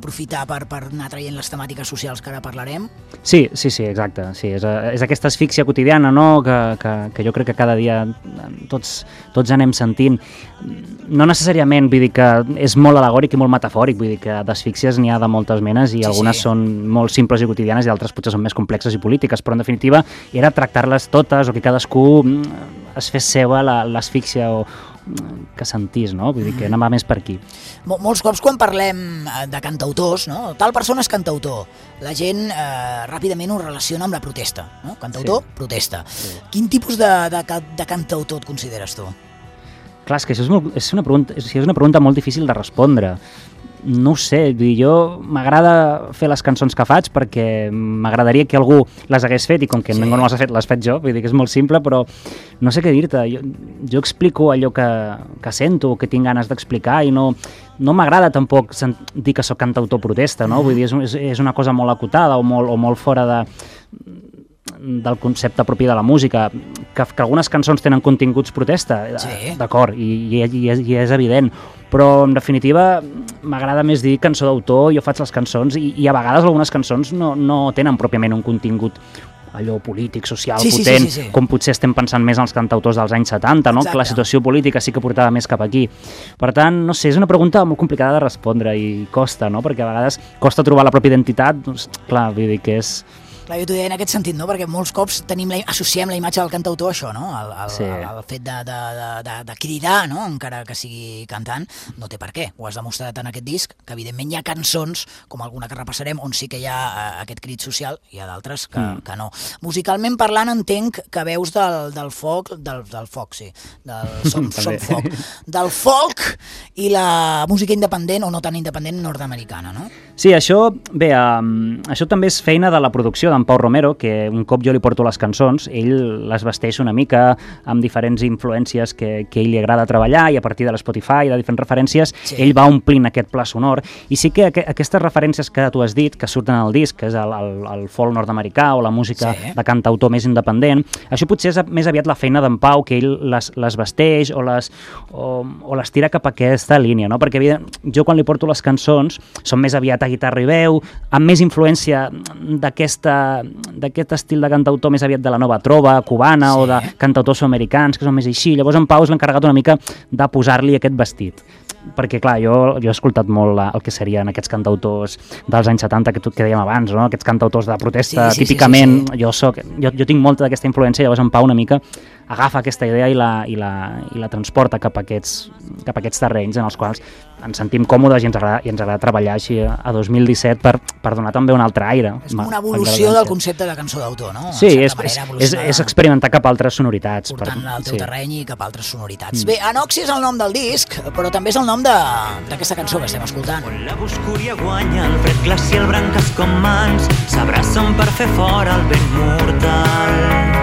Speaker 2: aprofitar per, per anar traient les temàtiques socials que ara parlarem.
Speaker 12: Sí, sí, sí, exacte. Sí, és, és aquesta asfíxia quotidiana, no?, que, que, que jo crec que cada dia tots, tots anem sentint. No necessàriament, vull dir que és molt alegòric i molt metafòric, vull dir que d'asfíxies n'hi ha de moltes menes i
Speaker 2: Sí,
Speaker 12: algunes
Speaker 2: sí.
Speaker 12: són molt simples i quotidianes i altres potser són més complexes i polítiques, però en definitiva era tractar-les totes o que cadascú mm, es fes seva la- l'asfíxia o mm, que sentís, no? Vull dir que anava més per aquí.
Speaker 2: Mol- Molts cops quan parlem eh, de cantautors, no? Tal persona és cantautor, la gent eh, ràpidament ho relaciona amb la protesta, no? Cantautor,
Speaker 12: Sí.
Speaker 2: protesta. Quin tipus de, de, ca- de cantautor et consideres tu?
Speaker 12: Clar, és que això és, molt, és, una pregunta, és, és una pregunta molt difícil de respondre. No ho sé, vull dir, jo m'agrada fer les cançons que faig perquè m'agradaria que algú les hagués fet i com que
Speaker 2: Sí.
Speaker 12: ningú no les ha fet, les faig jo, vull dir que és molt simple, però no sé què dir-te. Jo, jo explico allò que, que sento, que tinc ganes d'explicar i no, no m'agrada tampoc sen- dir que sóc cantautor protesta, no? Vull dir, és, és, és una cosa molt acotada o molt, o molt fora de del concepte propi de la música, que, que algunes cançons tenen continguts protesta,
Speaker 2: Sí.
Speaker 12: d'acord, i, i, i, és, i és evident, però en definitiva m'agrada més dir cançó d'autor, jo faig les cançons i, i a vegades algunes cançons no, no tenen pròpiament un contingut allò polític, social,
Speaker 2: Sí, sí, sí,
Speaker 12: potent,
Speaker 2: sí, sí.
Speaker 12: com potser estem pensant més en els cantautors dels anys setanta, no?
Speaker 2: Exacte.
Speaker 12: Que la situació política sí que portava més cap aquí. Per tant, no sé, és una pregunta molt complicada de respondre i costa, no? Perquè a vegades costa trobar la pròpia identitat, doncs, clar, vull dir que és...
Speaker 2: Clar, jo t'ho deia en aquest sentit, no? Perquè molts cops tenim la, associem la imatge del cantautor a això, no? El, el,
Speaker 12: Sí.
Speaker 2: el, el fet de, de, de, de, de cridar, no? Encara que sigui cantant, no té per què. Ho has demostrat en aquest disc, que evidentment hi ha cançons, com alguna que repassarem, on sí que hi ha eh, aquest crit social, i hi ha d'altres que,
Speaker 12: Mm.
Speaker 2: que no. Musicalment parlant, entenc que veus del, del folk, del, del folk, sí, del som, som
Speaker 12: També.
Speaker 2: folk, del folk i la música independent o no tan independent nord-americana, no?
Speaker 12: Sí, això, bé, um, això també és feina de la producció d'en Pau Romero, que un cop jo li porto les cançons, ell les vesteix una mica amb diferents influències que, que a ell li agrada treballar i a partir de l'Spotify, de diferents referències,
Speaker 2: Sí.
Speaker 12: ell va omplint aquest pla sonor. I sí que aqu aquestes referències que tu has dit, que surten al disc, que és el, el, el folk nord-americà o la música
Speaker 2: Sí.
Speaker 12: de cantautor més independent, això potser és més aviat la feina d'en Pau, que ell les, les vesteix o les, o, o les tira cap a aquesta línia, no? Perquè evident, jo quan li porto les cançons són més aviat a guitarra i veu, amb més influència d'aquesta d'aquest estil de cantautor més aviat de la nova trova cubana
Speaker 2: Sí.
Speaker 12: o de cantautors americans que són més així. Llavors en Pau és l'encarregat una mica de posar-li aquest vestit. Perquè, clar, jo, jo he escoltat molt la, el que serien aquests cantautors dels anys setanta que, tu- que dèiem abans, no? Aquests cantautors de protesta,
Speaker 2: Sí, sí, sí,
Speaker 12: típicament,
Speaker 2: sí, sí.
Speaker 12: jo soc, jo, jo tinc molta d'aquesta influència, llavors en Pau una mica agafa aquesta idea i la, i la, i la transporta cap a, aquests, cap a aquests terrenys en els quals ens sentim còmodes i ens agrada, i ens agrada treballar així a, a dos mil disset per, per donar també un altre aire.
Speaker 2: És com
Speaker 12: Ma-
Speaker 2: una
Speaker 12: valgui
Speaker 2: evolució
Speaker 12: la
Speaker 2: del
Speaker 12: redundància.
Speaker 2: concepte de cançó d'autor, no? En
Speaker 12: Sí,
Speaker 2: certa
Speaker 12: és, és,
Speaker 2: manera,
Speaker 12: és,
Speaker 2: evolucionar-
Speaker 12: és experimentar cap a altres sonoritats.
Speaker 2: portant el teu
Speaker 12: sí.
Speaker 2: terreny i cap a altres sonoritats. Bé, Anoxi és el nom del disc, però també és el nom de- d'aquesta cançó que estem escoltant.
Speaker 11: La boscúria guanya, el fred glacial, branques com mans, s'abracen per fer fora el vent mortal.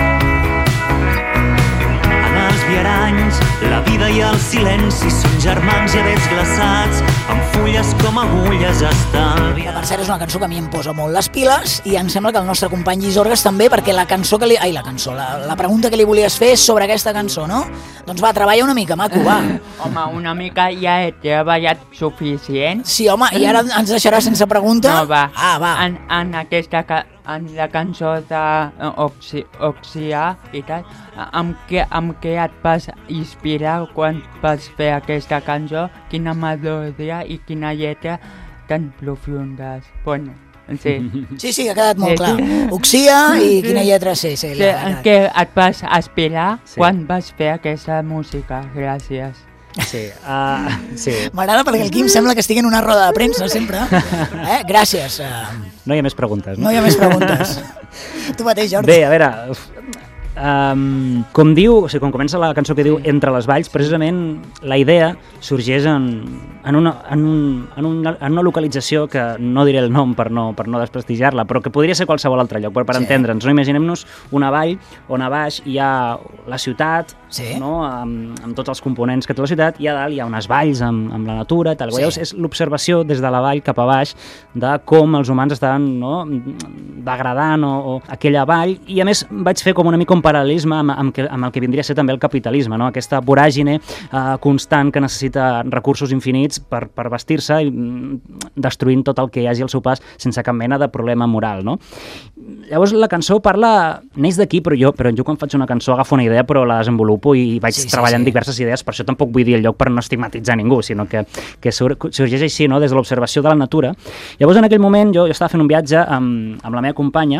Speaker 11: En els viaranys, la vida i el silenci són germans i avets glaçats, amb fulles com agulles estalviades.
Speaker 2: Per cert, és una cançó que a mi em posa molt les piles i em sembla que el nostre company Llisorgues també, perquè la cançó que li... Ai, la cançó, la, la pregunta que li volies fer és sobre aquesta cançó, no? Doncs va, treballa una mica, maco, va.
Speaker 5: Home, una mica ja he treballat suficient.
Speaker 2: Sí, home, i ara ens deixarà sense pregunta?
Speaker 5: No, va.
Speaker 2: Ah, va.
Speaker 5: En, en aquesta ca en la cançó d'Oxi Oxià i tal, amb què, amb què et vas inspirar quan vas fer aquesta cançó? Quina melodia i quina lletra tan profundes? Bueno, sí.
Speaker 2: Sí, sí, ha quedat molt
Speaker 5: Sí,
Speaker 2: clar.
Speaker 5: sí.
Speaker 2: Oxia i quina lletra, sí, sí.
Speaker 5: Sí,
Speaker 2: la- la-
Speaker 5: en què et vas inspirar
Speaker 12: Sí.
Speaker 5: quan vas fer aquesta música? Gràcies.
Speaker 12: Sí, uh, sí.
Speaker 2: M'agrada perquè el Quim sembla que estigui en una roda de premsa sempre. Eh? Gràcies. Uh,
Speaker 12: No hi ha més preguntes, no?
Speaker 2: no hi ha més preguntes. Tu mateix, Jordi.
Speaker 12: Bé, a veure, uf, um, com diu, o sigui, quan comença la cançó que diu Entre les valls, precisament la idea sorgeix en, en, una, en, un, en, una, en una localització que no diré el nom per no, per no desprestigiar-la, però que podria ser qualsevol altre lloc, però per
Speaker 2: Sí.
Speaker 12: entendre'ns, no? Imaginem-nos una vall on a baix hi ha la ciutat,
Speaker 2: Sí.
Speaker 12: no? amb, amb tots els components que té la ciutat, i a dalt hi ha unes valls amb, amb la natura, tal.
Speaker 2: Sí.
Speaker 12: Llavors és l'observació des de la vall cap a baix de com els humans estaven, no? degradant o, o aquella vall, i a més vaig fer com una mica un paral·lelisme amb, amb, que, amb el que vindria a ser també el capitalisme, no? Aquesta voràgine eh, constant que necessita recursos infinits per, per vestir-se i mm, destruint tot el que hi hagi al seu pas sense cap mena de problema moral, no? Llavors la cançó parla, neix d'aquí, però jo, però jo quan faig una cançó agafo una idea però la desenvolupo i vaig
Speaker 2: Sí, sí,
Speaker 12: treballant
Speaker 2: sí.
Speaker 12: diverses idees, per això tampoc vull dir el lloc per no estigmatitzar ningú, sinó que, que sur sorgeix així, no? Des de l'observació de la natura. Llavors en aquell moment jo, jo estava fent un viatge amb, amb la meva companya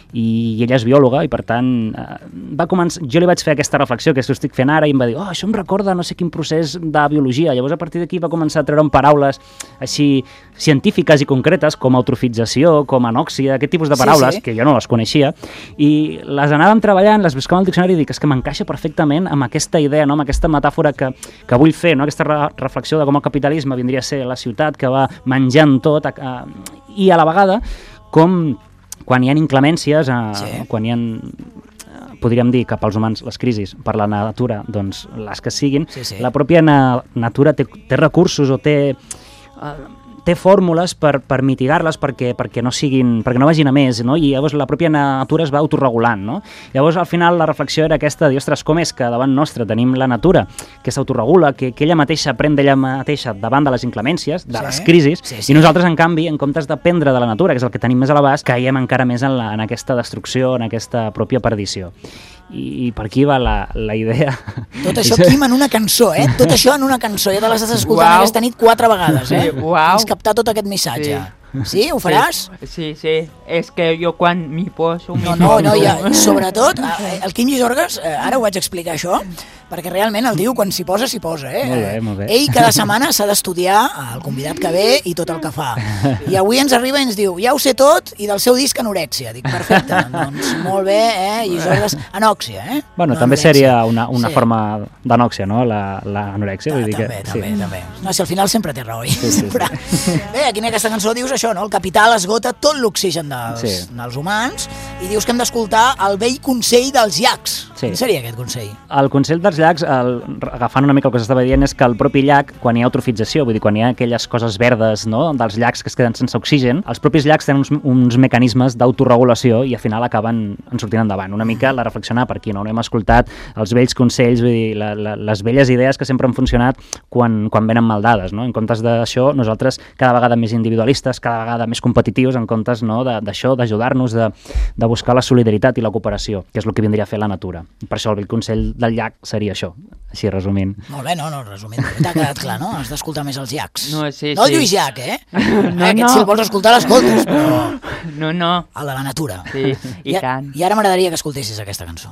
Speaker 12: i ella és biòloga i per tant eh, va començar, jo li vaig fer aquesta reflexió que estic fent ara i em va dir, oh, això em recorda no sé quin procés de biologia. Llavors a partir d'aquí va començar a treure paraules així científiques i concretes com eutrofització, com anòxia, aquest tipus de paraules
Speaker 2: Sí, sí.
Speaker 12: que jo no les coneixia i les anàvem treballant, les buscàvem al diccionari i dic, és que m'encaixa perfectament amb aquesta idea, no? Amb aquesta metàfora que, que vull fer, no? Aquesta re reflexió de com el capitalisme vindria a ser la ciutat que va menjant tot a, a, i a la vegada com quan hi ha inclemències, eh,
Speaker 2: Sí.
Speaker 12: quan hi ha, podríem dir que pels humans les crisis, per la natura, doncs les que siguin,
Speaker 2: Sí, sí.
Speaker 12: la pròpia na natura té, té recursos o té, eh, té fórmules per, per mitigar-les perquè, perquè, no siguin, perquè no vagin a més, no? I llavors la pròpia natura es va autorregulant, no? Llavors al final la reflexió era aquesta, de, ostres, com és que davant nostre tenim la natura que s'autorregula, que, que ella mateixa pren d'ella mateixa davant de les inclemències, de
Speaker 2: Sí.
Speaker 12: les crisis,
Speaker 2: Sí, sí.
Speaker 12: i nosaltres, en canvi, en comptes d'aprendre de la natura, que és el que tenim més a l'abast, caiem encara més en, la, en aquesta destrucció, en aquesta pròpia perdició. I, i per aquí va la, la idea.
Speaker 2: Tot això, Quim, en una cançó, eh? Tot això en una cançó. Ja te l'has estat escoltant
Speaker 5: Uau.
Speaker 2: aquesta nit quatre vegades, eh?
Speaker 5: Sí, uau.
Speaker 2: Has captat tot aquest missatge. Sí, sí ho faràs?
Speaker 5: Sí, sí, sí. És que jo quan m'hi poso...
Speaker 2: No, no, no, ja, sobretot, eh, el Quim Llisorgues, eh, ara ho vaig explicar això, perquè realment el tio quan s'hi posa, s'hi posa, eh?
Speaker 12: Molt bé, molt bé.
Speaker 2: Ell cada setmana s'ha d'estudiar el convidat que ve i tot el que fa. I avui ens arriba i ens diu, ja ho sé tot, i del seu disc Anorèxia. Dic, perfecte, doncs molt bé, eh? Llisorgues, anòxia, eh?
Speaker 12: Bueno,
Speaker 2: No
Speaker 12: també
Speaker 2: anorèxia.
Speaker 12: seria una, una
Speaker 2: Sí.
Speaker 12: forma d'anòxia, no? L'anorèxia, vull dir que...
Speaker 2: També, també, també. No, si al final sempre té raó.
Speaker 12: Sí, sí,
Speaker 2: sempre. Bé, aquí en aquesta cançó dius això, no? El capital esgota tot l'oxigen dels,
Speaker 12: Sí.
Speaker 2: dels humans i dius que hem d'escoltar el vell consell dels llacs.
Speaker 12: Sí.
Speaker 2: Quin seria aquest consell?
Speaker 12: El consell dels llacs, el, agafant una mica el que s'estava dient, és que el propi llac, quan hi ha eutrofització, vull dir, quan hi ha aquelles coses verdes, no?, dels llacs que es queden sense oxigen, els propis llacs tenen uns, uns mecanismes d'autorregulació i al final acaben en sortint endavant. Una mica la reflexionar per aquí, no? No hem escoltat els vells consells, vull dir, la, la, les velles idees que sempre han funcionat quan, quan venen mal dades, no? En comptes d'això, nosaltres cada vegada més individualistes, cada vegada més competitius, en comptes, no, d'això, d'ajudar-nos, de, de buscar la solidaritat i la cooperació, que és el que vindria a fer la natura. Per això el vell consell del llac seria això, així resumint.
Speaker 2: Molt bé, no, no, resumint, t'ha quedat clar, no? Has d'escoltar més els llacs.
Speaker 5: No, sí,
Speaker 2: no el
Speaker 5: sí.
Speaker 2: Lluís Llach, eh?
Speaker 5: No,
Speaker 2: eh aquest,
Speaker 5: no.
Speaker 2: si el vols escoltar, l'escoltes, però
Speaker 5: No, no.
Speaker 2: el de la natura.
Speaker 5: Sí, i
Speaker 2: I,
Speaker 5: tant.
Speaker 2: I ara m'agradaria que escoltessis aquesta cançó.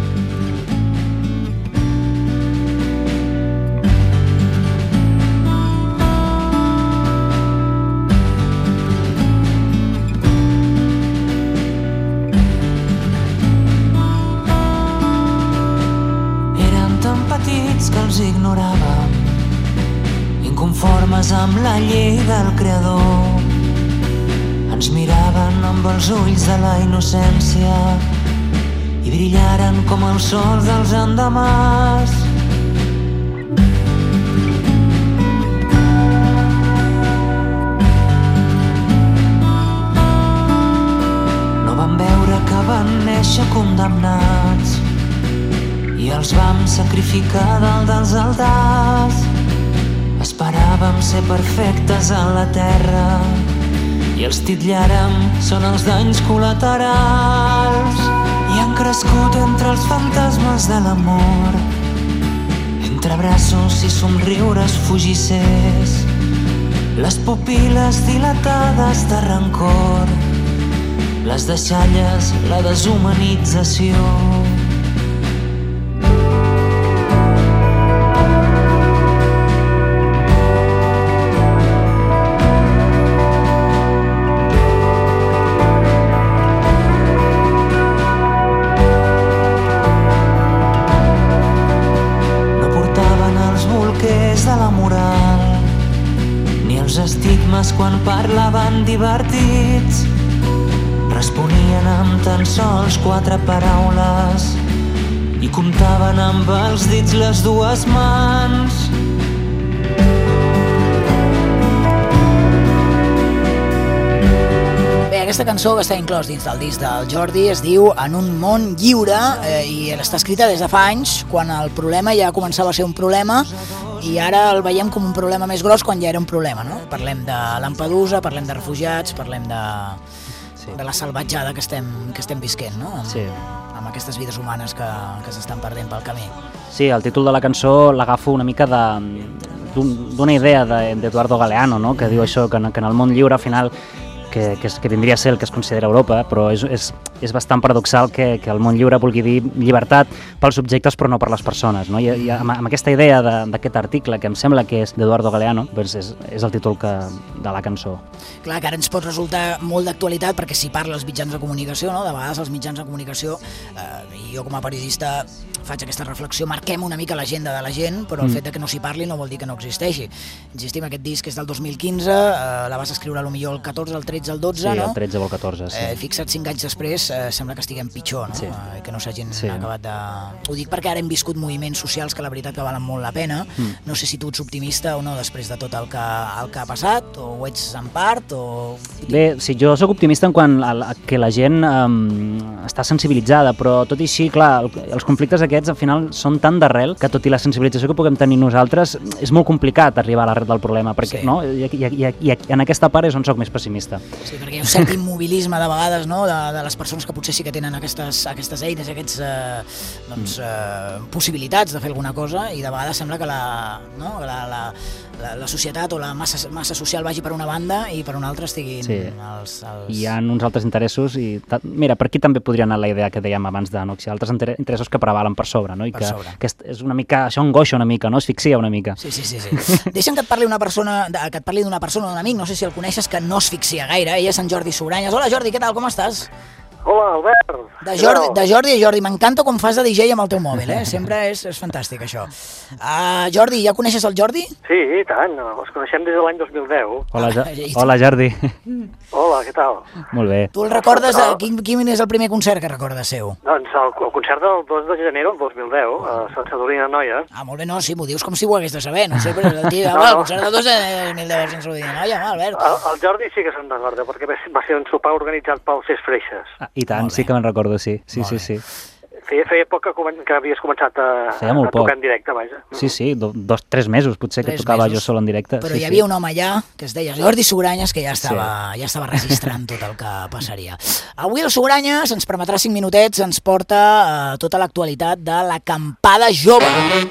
Speaker 11: Eren tan petits que els ignoràvem, inconformes amb la llei del creador. Ens miraven amb els ulls de la innocència i brillaren com el sol dels endemàs. No van veure que van néixer condemnats i els vam sacrificar dalt dels altars. Esperàvem ser perfectes a la terra i els titllàrem són els danys col·laterals. I han crescut entre els fantasmes de l'amor, entre braços i somriures fugissers, les pupil·les dilatades de rancor, les deixalles, la deshumanització. De la moral, ni els estigmes quan parlaven divertits, responien amb tan sols quatre paraules i comptaven amb els dits les dues mans.
Speaker 2: Bé, Bé, aquesta cançó que està inclòs dins del disc del Jordi es diu En un món lliure eh, i està escrita des de fa anys, quan el problema ja començava a ser un problema i ara el veiem com un problema més gros quan ja era un problema, no? Parlem de Lampedusa, parlem de refugiats, parlem de, sí. de la salvatjada que estem, que estem visquent, no? Amb,
Speaker 12: Sí.
Speaker 2: amb aquestes vides humanes que, que s'estan perdent pel camí.
Speaker 12: Sí, el títol de la cançó l'agafo una mica de- d'un- d'una idea de- d'Eduardo Galeano, no? Que diu això, que en, que en el món lliure al final que, que, és, que vindria a ser el que es considera Europa, però és, és, és bastant paradoxal que, que el món lliure vulgui dir llibertat pels subjectes però no per les persones, no? I, i amb, amb aquesta idea de- d'aquest article, que em sembla que és d'Eduardo Galeano, doncs és, és el títol que, de la cançó.
Speaker 2: Clar, que ara ens pot resultar molt d'actualitat perquè s'hi parla als mitjans de comunicació, no? De vegades els mitjans de comunicació, eh, i jo com a periodista faig aquesta reflexió, marquem una mica l'agenda de la gent, però el
Speaker 12: Mm.
Speaker 2: fet de que no s'hi parli no vol dir que no existeixi. Insistim, aquest disc és del dos mil quinze, eh, la vas escriure potser el catorze, el tretze, el dotze,
Speaker 12: Sí,
Speaker 2: no?
Speaker 12: el tretze o el catorze, sí.
Speaker 2: Eh, fixa't, cinc anys després, eh, sembla que estiguem pitjor, no?
Speaker 12: Sí.
Speaker 2: Eh, que no s'hagin
Speaker 12: Sí.
Speaker 2: acabat de... Ho dic perquè ara hem viscut moviments socials que la veritat que valen molt la pena.
Speaker 12: Mm.
Speaker 2: No sé si tu ets optimista o no després de tot el que, el que ha passat, o ho ets en part, o...
Speaker 12: Bé, sí, jo sóc optimista en quant a, la- a que la gent um, està sensibilitzada, però tot i així, clar, el, els conflictes aquests al final són tan d'arrel que tot i la sensibilització que puguem tenir nosaltres és molt complicat arribar a l'arrel del problema, perquè
Speaker 2: Sí.
Speaker 12: no? I, i, i, i en aquesta part és on sóc més pessimista.
Speaker 2: Sí, perquè hi ha un cert immobilisme de vegades, no?, de, de les persones que potser sí que tenen aquestes, aquestes eines, aquestes eh, doncs, eh, possibilitats de fer alguna cosa, i de vegades sembla que la, no? la, la, la, la societat o la massa, massa social vagi per una banda i per una altra estiguin
Speaker 12: Sí.
Speaker 2: els, els...
Speaker 12: Hi ha uns altres interessos i... Ta... Mira, per aquí també podria anar la idea que dèiem abans de no? Que hi ha altres inter- interessos que prevalen per sobre, no? I
Speaker 2: Per
Speaker 12: que,
Speaker 2: sobre.
Speaker 12: que és- és una mica... Això angoixa una mica, no? Asfixia una mica.
Speaker 2: Sí, sí, sí, sí. Deixa'm que et parli una persona, de- que et parli d'una persona, d'un amic, no sé si el coneixes, que no asfixia gaire. Ell és en Jordi Sobranyes. Hola, Jordi, què tal, com estàs?
Speaker 13: Hola, Albert.
Speaker 2: De Jordi, de Jordi a Jordi, m'encanta com fas de D J amb el teu mòbil, eh? Sempre és, és fantàstic, això. Uh, Jordi, ja coneixes el Jordi?
Speaker 13: Sí, i tant, els coneixem des de l'any dos mil deu.
Speaker 12: Hola, jo... Hola Jordi.
Speaker 13: Hola, què tal?
Speaker 12: Molt bé.
Speaker 2: Tu el recordes, eh, quin, quin és el primer concert que recordes seu?
Speaker 13: Doncs el, el concert del dos de gener del dos mil deu, a Sant Sadurní d'Anoia.
Speaker 2: Ah, molt bé, no, sí, m'ho dius com si ho hagués de saber, no sé, però el tio,
Speaker 13: No,
Speaker 2: no, el
Speaker 13: no.
Speaker 2: concert del dos de mil deu a Sant Sadurní d'Anoia, home, Albert.
Speaker 13: El, el Jordi sí que se'n recorda, perquè va ser- va ser un sopar organitzat pel Cés Freixes.
Speaker 12: Ah, I tant, sí que me'n recordo, sí. Sí, sí, sí.
Speaker 13: Feia, feia poc que, comen- que havies començat a,
Speaker 12: Feia molt
Speaker 13: a tocar
Speaker 12: poc.
Speaker 13: en directe, vaja.
Speaker 12: Sí, sí, do, dos, tres mesos potser que
Speaker 2: Tres
Speaker 12: tocava
Speaker 2: mesos.
Speaker 12: jo sol en directe.
Speaker 2: Però
Speaker 12: sí,
Speaker 2: hi havia un home allà que es deia Jordi Sobranyes que ja estava,
Speaker 12: Sí.
Speaker 2: ja estava registrant tot el que passaria. Avui el Sobranyes ens permetrà cinc minutets, ens porta eh, tota l'actualitat de l'acampada jove.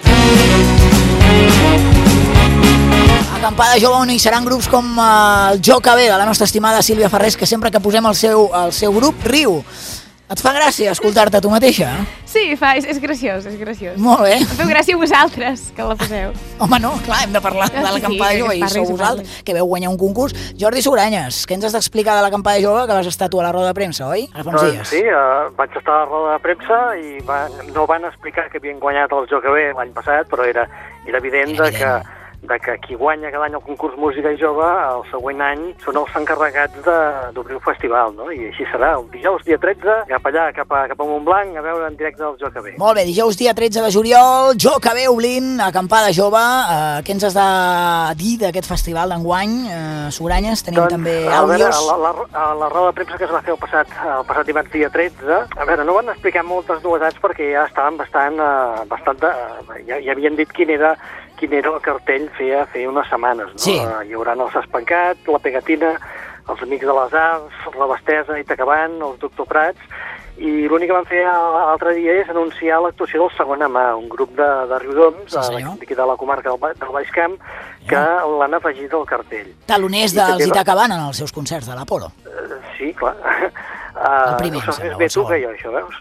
Speaker 2: Acampada jove on hi seran grups com eh, el Jo Cabé, de la nostra estimada Sílvia Ferrés, que sempre que posem el seu, el seu grup riu. Et fa gràcia escoltar-te tu mateixa?
Speaker 4: Sí, fa, és, és graciós, és graciós.
Speaker 2: Molt bé.
Speaker 4: Em feu gràcia a vosaltres, que la poseu.
Speaker 2: Home, no, clar, hem de parlar de
Speaker 4: Sí,
Speaker 2: l'acampada
Speaker 4: sí,
Speaker 2: jove
Speaker 4: que
Speaker 2: i
Speaker 4: es
Speaker 2: sou
Speaker 4: parli, es
Speaker 2: vosaltres, que veu guanyar un concurs. Jordi Sobranyes, què ens has d'explicar de l'acampada jove, que vas estar tu a la roda de premsa, oi? Ara fa uns
Speaker 13: Doncs
Speaker 2: dies.
Speaker 13: sí, uh, vaig estar a la roda de premsa i va, no van explicar que havien guanyat el Joc B l'any passat, però era, era evident,
Speaker 2: Era
Speaker 13: de que, de que qui guanya cada any el concurs Música i Jove, el següent any són els encarregats de- d'obrir un festival, no? I així serà, el dijous dia tretze, cap allà, cap a, cap a Montblanc, a veure en directe el Joc B.
Speaker 2: Molt bé, dijous dia tretze de juliol, Jo Cabé oblint, acampada jove. Eh, què ens has de dir d'aquest festival d'enguany? Eh, Sobranyes, tenim també
Speaker 13: a veure,
Speaker 2: àudios.
Speaker 13: a la, la, a la roda de premsa que es va fer el passat, el passat dimarts dia tretze, a veure, no van explicar moltes novetats perquè ja estaven bastant, uh, bastant de, ja, ja havien dit quin era, quin era el cartell feia, feia unes setmanes, no?
Speaker 2: Sí.
Speaker 13: Uh, hi haurà els Espancat, la Pegatina, els Amics de les Arts, la Bastesa, Itacabant, els Doctor Prats, i l'únic que van fer l'altre dia és anunciar l'actuació del Segona Mà, un grup de, de Riudoms,
Speaker 2: Sí,
Speaker 13: de,
Speaker 2: senyor.
Speaker 13: d'aquí de la comarca del, Ba- del Baix Camp, que l'han afegit al cartell.
Speaker 2: Taloners
Speaker 13: I que
Speaker 2: dels
Speaker 13: té-
Speaker 2: Itacabant en els seus concerts de l'Apolo.
Speaker 13: Eh, sí, clar. Uh,
Speaker 2: El primer,
Speaker 13: ho
Speaker 2: em
Speaker 13: saps
Speaker 2: sembla,
Speaker 13: més bé
Speaker 2: o el
Speaker 13: tu que
Speaker 2: segon.
Speaker 13: jo, això, veus?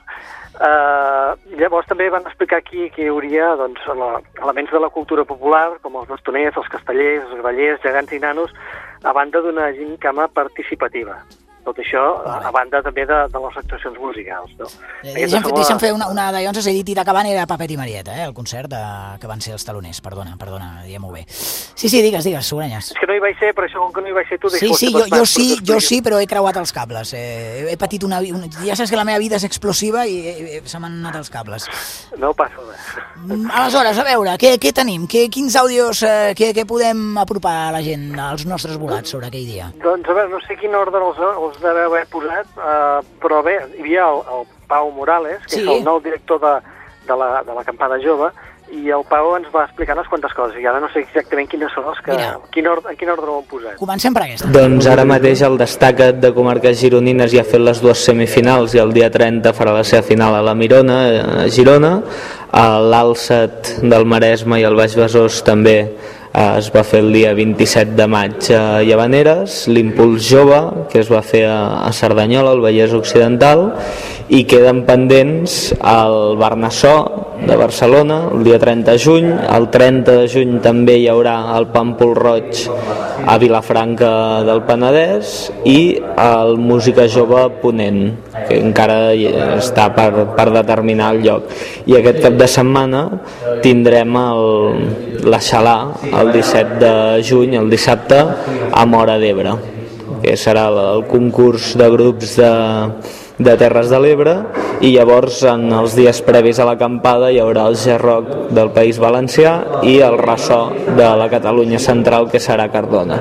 Speaker 13: Uh, llavors també van explicar aquí que hi hauria doncs, la, elements de la cultura popular, com els bastoners, els castellers, els grallers, gegants i nanos, a banda d'una gincama participativa. Tot això, a, a banda també de, de les actuacions musicals. No?
Speaker 2: Eh,
Speaker 13: Aquesta
Speaker 2: Deixa'm,
Speaker 13: són la-
Speaker 2: deixa'm fer una, una de Llonses, he dit Itacabant era Papet i Marieta, eh, el concert de, que van ser els taloners, perdona, perdona, diguem-ho bé. Sí, sí, digues, digues, Sobranyes.
Speaker 13: És que no hi vaig ser, per això com que no hi vaig ser tu...
Speaker 2: Sí,
Speaker 13: deixa-ho
Speaker 2: sí,
Speaker 13: ser
Speaker 2: jo,
Speaker 13: tot
Speaker 2: jo
Speaker 13: pas,
Speaker 2: sí,
Speaker 13: però
Speaker 2: jo
Speaker 13: t'explico.
Speaker 2: sí, però he creuat els cables. Eh, he patit una, una... Ja saps que la meva vida és explosiva i eh, se m'han anat els cables.
Speaker 13: No passa res.
Speaker 2: Mm, Aleshores, a veure, què, què tenim? Què, quins àudios, eh, què, què podem apropar a la gent, als nostres volats sobre aquell dia?
Speaker 13: Doncs a veure, no sé quin ordre els, els els deveu haver posat, uh, però bé, hi havia el, el Pau Morales, que
Speaker 2: Sí.
Speaker 13: és el nou director de, de la, de l'acampada jove, i el Pau ens va explicar unes quantes coses, i ara no sé exactament quines són els que...
Speaker 2: Mira.
Speaker 13: Quin ordre, en quin ordre ho han posat.
Speaker 2: Comencem per aquesta.
Speaker 14: Doncs ara mateix el destacat de comarques gironines ja ha fet les dues semifinals i el dia trenta farà la seva final a la Mirona, a Girona. L'Alçat del Maresme i el Baix Besòs també eh, es va fer el dia vint-i-set de maig a Llavaneres, l'Impuls Jove, que es va fer a, a Cerdanyola, al Vallès Occidental, i queden pendents el Barnassó de Barcelona el dia trenta de juny, el trenta de juny també hi haurà el Pàmpol Roig a Vilafranca del Penedès i el Música Jove Ponent, que encara està per, per determinar el lloc. I aquest cap de setmana tindrem el, la Xalà el disset de juny, el dissabte, a Móra d'Ebre, que serà el, el concurs de grups de de Terres de l'Ebre, i llavors en els dies previs a l'acampada hi haurà el G-Rock del País Valencià i el Ressò de la Catalunya Central, que serà a Cardona.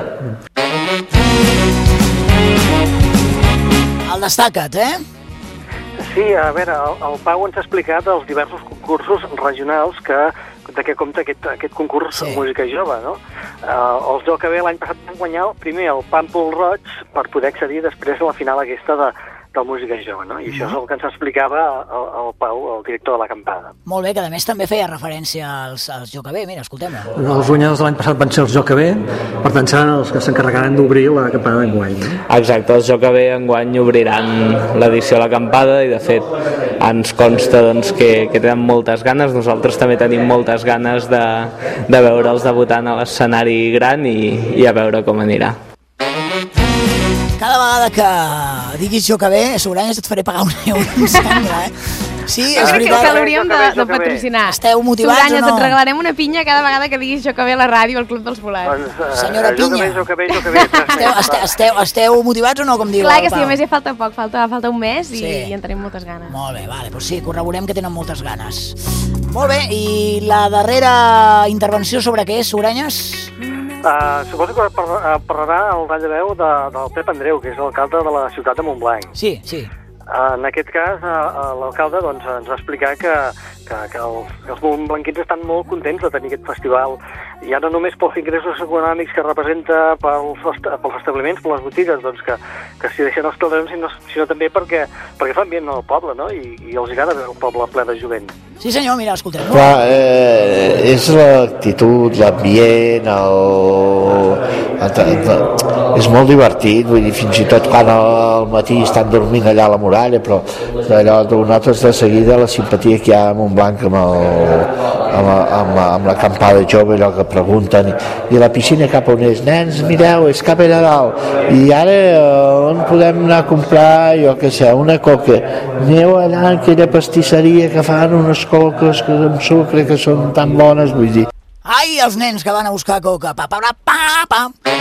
Speaker 2: El destacat, eh?
Speaker 13: Sí, a veure, el, el Pau ens ha explicat els diversos concursos regionals que, de què compta aquest, aquest concurs sí. Música Jove, no? Uh, els Jo que ve l'any passat van guanyar primer el Pàmpol Roig per poder accedir després a la final aquesta de del Música Jove, no? I això és el que ens explicava el, el Pau, el director de l'acampada.
Speaker 2: Molt bé, que a més també feia referència als, als Jo que ve, mira, escoltem-ho.
Speaker 15: Els guanyadors de l'any passat van ser els Jo que ve, per tant seran els que s'encarregaran d'obrir l'acampada d'enguany. No?
Speaker 14: Exacte, els Jo que ve enguany obriran l'edició a l'acampada i de fet ens consta doncs, que, que tenen moltes ganes, nosaltres també tenim moltes ganes de, de veure'ls debutant a l'escenari gran i, i a veure com anirà.
Speaker 2: Cada vegada que diguis Jo que ve, Soranyes, et faré pagar un euro, em sembla, eh? Sí, és
Speaker 4: crec
Speaker 2: veritat.
Speaker 4: que l'hauríem de, de patrocinar.
Speaker 2: Esteu motivats
Speaker 4: Soranyes,
Speaker 2: o no?
Speaker 4: et regalarem una pinya cada vegada que diguis Jo que ve a la ràdio al Club dels Volats.
Speaker 13: Doncs, uh,
Speaker 2: Senyora Pinya.
Speaker 13: Jo que ve, jo que ve, jo que ve.
Speaker 2: Esteu, esteu, esteu, esteu motivats o no, com diu
Speaker 4: Clar
Speaker 2: el
Speaker 4: que sí,
Speaker 2: Pau?
Speaker 4: a més ja falta poc, falta, falta un mes i,
Speaker 2: Sí.
Speaker 4: i en tenim moltes ganes.
Speaker 2: Molt bé, vale, doncs sí, corroborem que tenen moltes ganes. Molt bé, i la darrera intervenció sobre què és, Soranyes?
Speaker 13: Uh, suposo que par- parlarà el tall de veu de, del Pep Andreu, que és l'alcalde de la ciutat de Montblanc.
Speaker 2: Sí, sí.
Speaker 13: Uh, en aquest cas, uh, l'alcalde doncs, ens va explicar que, que, que els, els montblanquins estan molt contents de tenir aquest festival, ja no només pels ingressos econòmics que representa pels, pels establiments, per les botigues, doncs que, que s'hi deixen els calderons, sinó, sinó també perquè, perquè fa ambient al poble, no? I, i els agrada veure un poble ple de jovent.
Speaker 2: Sí senyor, mira, escoltem.
Speaker 16: Clar, eh, és l'actitud, l'ambient, el... és molt divertit, vull dir, fins i tot quan al matí estan dormint allà a la muralla, però allò nosaltres de seguida la simpatia que hi ha a Montblanc amb, el, amb, amb, amb l'acampada jove, allò que pregunten, i la piscina cap on és, nens, mireu, és cap allà dalt, i ara on podem anar a comprar, jo què sé, una coca, aneu allà en aquella pastisseria que fan unes coques que amb sucre que són tan bones, vull dir.
Speaker 2: Ai, els nens que van a buscar coca. Pa, pa, pa, pa, pa.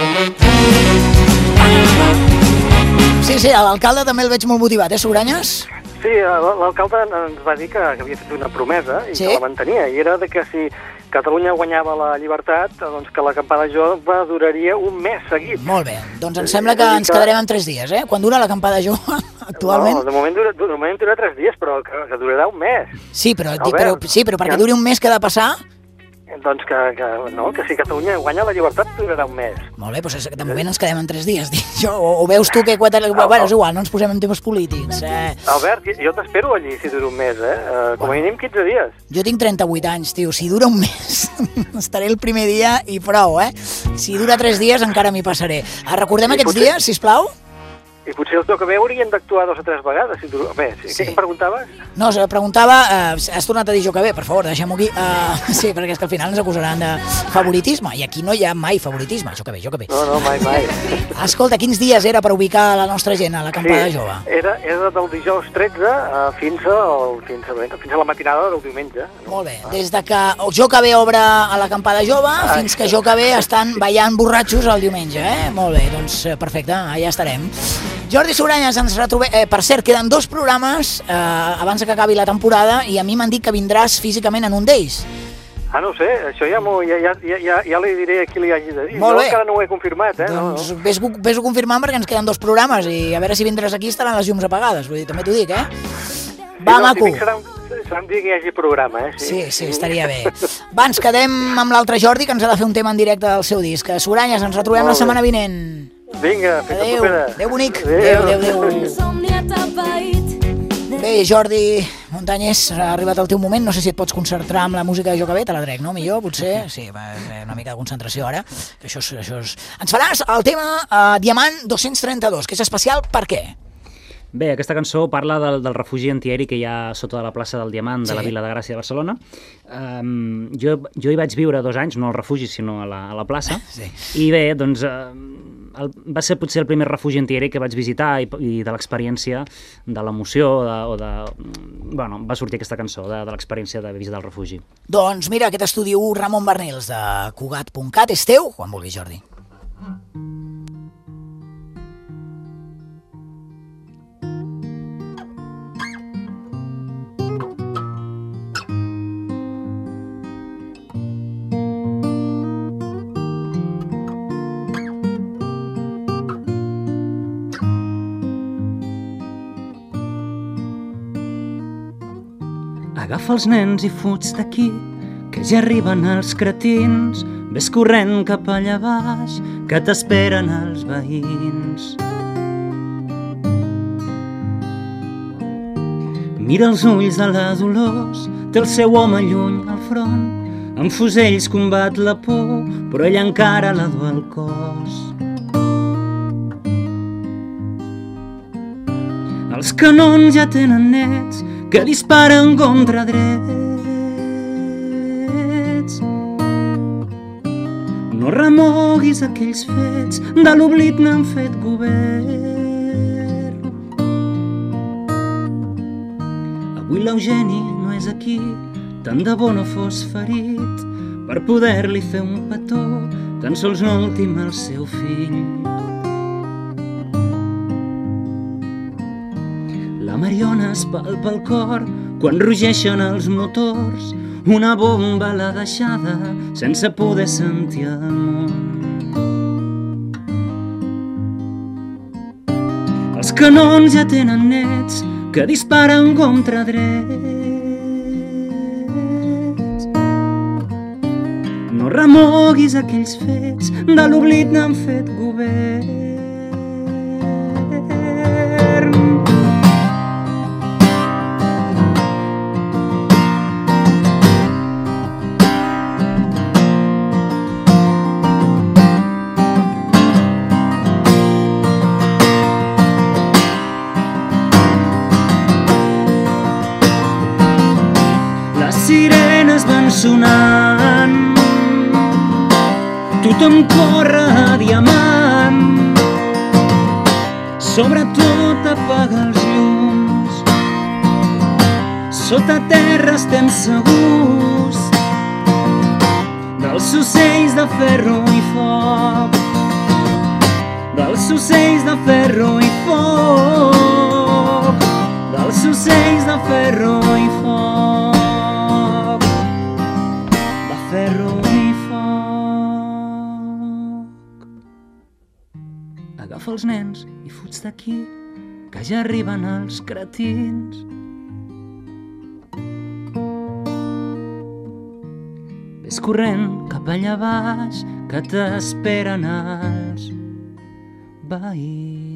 Speaker 2: Sí, sí, l'alcalde també el veig molt motivat, eh, Soranyes?
Speaker 13: Sí, l'alcalde ens va dir que, que havia fet una promesa i
Speaker 2: Sí?
Speaker 13: que la mantenia, i era de que si Catalunya guanyava la llibertat, doncs que l'acampada jove duraria un mes seguit.
Speaker 2: Molt bé, doncs em sembla que ens quedarem en tres dies, eh? Quan dura l'acampada jove, actualment?
Speaker 13: No, de moment dura, de moment dura tres dies, però que, que durarà un mes.
Speaker 2: Sí, però,
Speaker 13: Albert,
Speaker 2: però, sí, però perquè duri un mes que ha de passar...
Speaker 13: Doncs que, que, no, que si Catalunya guanya la llibertat durarà un mes.
Speaker 2: Molt bé, doncs de moment ens quedem en tres dies, dic jo. O, o veus tu que... Quatre... Bueno, és igual, no ens posem en temes polítics. Eh?
Speaker 13: Albert, jo t'espero allí si dura un mes, eh? Uh, com a mínim quinze dies.
Speaker 2: Jo tinc trenta-vuit anys, tio. Si dura un mes, estaré el primer dia i prou, eh? Si dura tres dies encara m'hi passaré. Ah, recordem
Speaker 13: I
Speaker 2: aquests
Speaker 13: potser-
Speaker 2: dies, sisplau?
Speaker 13: I potser els que ve haurien d'actuar dos o tres vegades. Si dura... Bé, sí. Què em preguntaves?
Speaker 2: No, se preguntava... Eh, has tornat a dir Jo que ve, per favor, deixem-ho aquí. Uh, sí, perquè és que al final ens acusaran de favoritisme, i aquí no hi ha mai favoritisme. Jo que ve, jo que ve.
Speaker 13: No, no, mai, mai.
Speaker 2: Escolta, quins dies era per ubicar la nostra gent a l'acampada
Speaker 13: Sí,
Speaker 2: jove?
Speaker 13: era, era del dijous tretze uh, fins, al, fins, a, fins a la matinada del diumenge.
Speaker 2: Molt bé, des de que Jo que ve obre a l'acampada jove fins que Jo que ve estan ballant borratxos el diumenge, eh? Molt bé, doncs eh, perfecte, allà estarem. Jordi Soranyes, ens retrobem... Eh, per cert, queden dos programes eh, abans que acabi la temporada i a mi m'han dit que vindràs físicament en un d'ells.
Speaker 13: Ah, no ho sé, això ja, ja, ja, ja, ja li diré a qui li hagi de dir.
Speaker 2: Molt
Speaker 13: jo
Speaker 2: bé.
Speaker 13: encara no ho he confirmat, eh?
Speaker 2: Doncs
Speaker 13: no, no.
Speaker 2: vés-ho vés confirmant perquè ens queden dos programes i a veure si vindràs aquí estaran les llums apagades, vull dir, també t'ho dic, eh? Va,
Speaker 13: sí, no,
Speaker 2: maco.
Speaker 13: Si serà, un, serà un dia que hi hagi programa, eh?
Speaker 2: Sí, sí, estaria bé. Va, ens quedem amb l'altre Jordi, que ens ha de fer un tema en directe del seu disc. Soranyes, ens retrobem la setmana vinent.
Speaker 13: Vinga, fins
Speaker 2: adéu,
Speaker 13: la propera.
Speaker 2: Adéu, bonic. Adéu, adéu, adéu.
Speaker 7: Somni atapeït.
Speaker 2: Bé, Jordi Montañés, ha arribat el teu moment. No sé si et pots concentrar amb la música de Jo que ve, te la trec, no? Millor, potser? Sí, va, una mica de concentració ara. Que això és, això és... Ens faràs el tema uh, Diamant dos-cents trenta-dos, que és especial per què?
Speaker 12: Bé, aquesta cançó parla del, del refugi antiaeri que hi ha sota de la plaça del Diamant de sí. la Vila de Gràcia de Barcelona. Um, jo, jo hi vaig viure dos anys, no al refugi, sinó a la, a la plaça. Sí. I bé, doncs, uh, el, va ser potser el primer refugi antiaeri que vaig visitar i, i de l'experiència, de l'emoció, de, o de... Bueno, va sortir aquesta cançó, de, de l'experiència de visitar el refugi.
Speaker 2: Doncs mira, aquest estudi u Ramon Bernils de Cugat punt cat és teu, quan vulguis, Jordi.
Speaker 11: Agafa els nens i fuig d'aquí, que ja arriben els cretins. Ves corrent cap allà baix, que t'esperen els veïns. Mira els ulls de la Dolors, té el seu home lluny al front. Amb fusells combat la por, però ell encara la du al cos. Els canons ja tenen nets, que disparen contra drets. No remoguis aquells fets, de l'oblit n'han fet govern. Avui l'Eugeni no és aquí, tant de bo no fos ferit, per poder-li fer un petó, tan sols no ultima el seu fill. La Mariona es palpa el cor quan rugeixen els motors. Una bomba l'ha deixada sense poder sentir el món. Els canons ja tenen nets que disparen contra drets. No remoguis aquells fets, de l'oblit n'han fet govern. Sonant, tothom corre a Diamant, sobretot apaga els llums. Sota terra estem segurs dels ocells de ferro i foc, dels ocells de ferro i foc, dels ocells de ferro i foc. Ferro i foc. Agafa els nens i fuig d'aquí, que ja arriben els cretins. Ves corrent cap allà baix, que t'esperen els veïns.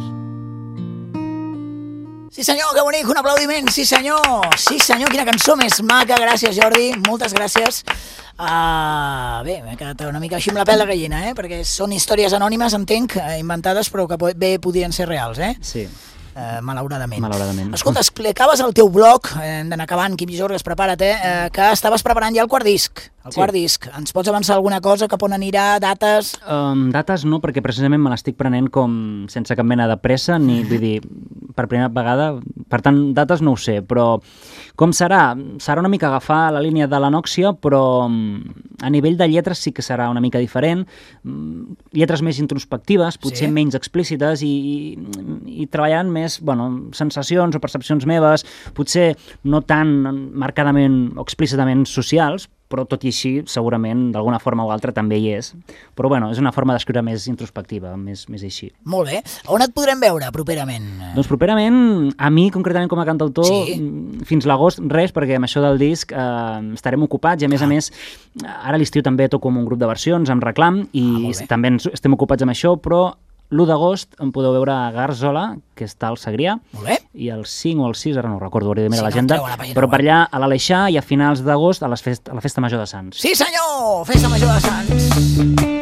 Speaker 2: Sí senyor, que bonic, un aplaudiment, sí senyor, sí senyor, quina cançó més maca, gràcies Jordi, moltes gràcies. Uh, bé, m'he quedat una mica així amb la pèl de gallina, eh? Perquè són històries anònimes, entenc, inventades, però que bé podien ser reals, eh?
Speaker 12: Sí.
Speaker 2: Uh, malauradament.
Speaker 12: Malauradament.
Speaker 2: Escolta, explicaves al teu blog, eh, hem d'anar acabant, Quim Jorges, prepara't, eh, eh, que estaves preparant ja el quart disc. El
Speaker 12: Sí.
Speaker 2: quart disc. Ens pots avançar alguna cosa, cap on anirà, dates?
Speaker 12: Um, dates no, perquè precisament me l'estic prenent com sense cap mena de pressa, ni vull dir, per primera vegada, per tant, dates no ho sé, però com serà? Serà una mica agafar la línia de l'anòxia, però a nivell de lletres sí que serà una mica diferent, lletres més introspectives, potser
Speaker 2: Sí.
Speaker 12: menys explícites i, i, i treballant més, bueno, sensacions o percepcions meves, potser no tan marcadament o explícitament socials, però tot i així, segurament, d'alguna forma o altra també hi és. Però bueno, és una forma d'escriure més introspectiva, més, més així.
Speaker 2: Molt bé. On et podrem veure properament?
Speaker 12: Doncs properament, a mi concretament com a cantautor,
Speaker 2: Sí.
Speaker 12: fins l'agost res, perquè amb això del disc eh, estarem ocupats i a més a més, ara a l'estiu també toco amb un grup de versions, amb Reclam, i
Speaker 2: Ah,
Speaker 12: també ens, estem ocupats amb això, però l'u d'agost em podeu veure a Garzola, que està al Segrià, i el cinc o el sis, ara no ho recordo, hauré de mirar
Speaker 2: Sí, no,
Speaker 12: l'agenda,
Speaker 2: treu a la pàgina
Speaker 12: però per allà a l'Aleixar i a finals d'agost a, les fest, a la Festa Major de Sants.
Speaker 2: Sí senyor! Festa Major de Sants!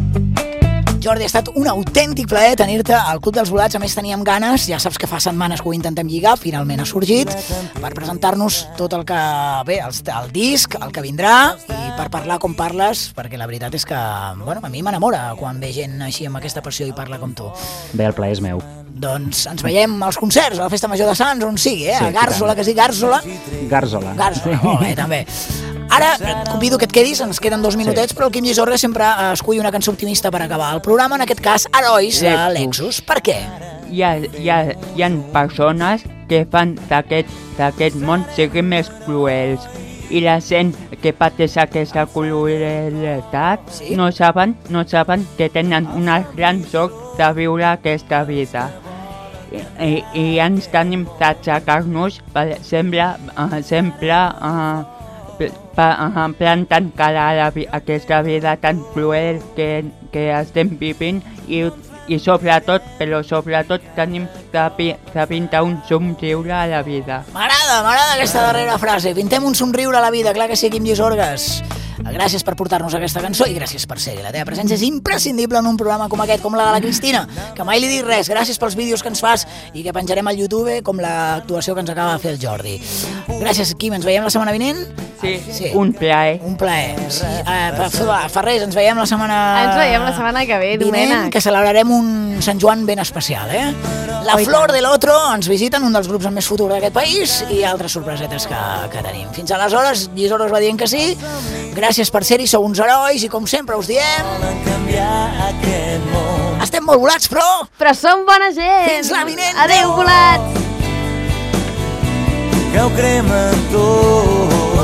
Speaker 2: Jordi, ha estat un autèntic plaer tenir-te al Club dels Volats. A més, teníem ganes, ja saps que fa setmanes que ho intentem lligar, finalment ha sorgit, per presentar-nos tot el que... Bé, el, el disc, el que vindrà, i per parlar com parles, perquè la veritat és que, bueno, a mi m'enamora quan ve gent així amb aquesta passió i parla com tu.
Speaker 12: Bé, el plaer és meu.
Speaker 2: Doncs ens veiem als concerts, a la Festa Major de Sants, on sigui, eh?
Speaker 12: Sí,
Speaker 2: A Gàrzola, que sí, Gàrzola.
Speaker 12: Gàrzola.
Speaker 2: Gàrzola, molt bé, també. Ara et convido que et quedis, ens queden dos minutets, sí. Però el Quim Llisorga sempre escull una cançó optimista per acabar el programa, en aquest cas, Herois, de Lexus. Per què?
Speaker 5: Hi ha, hi ha, hi ha persones que fan d'aquest d'aquest món sigui més cruels i la gent que pateix aquesta crueltat sí? no saben, no saben que tenen una gran sort de viure aquesta vida. I, i ens tenim d'aixecar-nos, per exemple, uh, sempre uh, uh, plantant cara a la, aquesta vida tan cruel que, que estem vivint i, i sobretot, però sobretot tenim de, de pintar un somriure a la vida.
Speaker 2: M'agrada, m'agrada aquesta darrera frase. Pintem un somriure a la vida, clar que sí, Quim Llisorgues. Gràcies per portar-nos aquesta cançó i gràcies per ser-hi. La teva presència és imprescindible en un programa com aquest, com la de la Cristina, que mai li dic res. Gràcies pels vídeos que ens fas i que penjarem al YouTube, com l'actuació que ens acaba de fer el Jordi. Gràcies, Quim. Ens veiem la setmana vinent?
Speaker 5: Sí, sí. un plaer.
Speaker 2: Un plaer. Sí. Uh, Ferrés, ens veiem la setmana...
Speaker 4: Ens veiem la setmana que ve, Domènec.
Speaker 2: Que celebrarem un Sant Joan ben especial, eh? La Flor del Otro ens visiten, un dels grups amb més futur d'aquest país, i altres sorpresetes que, que tenim. Fins aleshores, Llisorgues va dient que sí. Gràcies per ser-hi, sou uns herois i com sempre us diem... Estem molt volats, però...
Speaker 4: Però som bona gent!
Speaker 2: Fins la vinent!
Speaker 4: Adéu, volats!
Speaker 3: Que ho crema tot.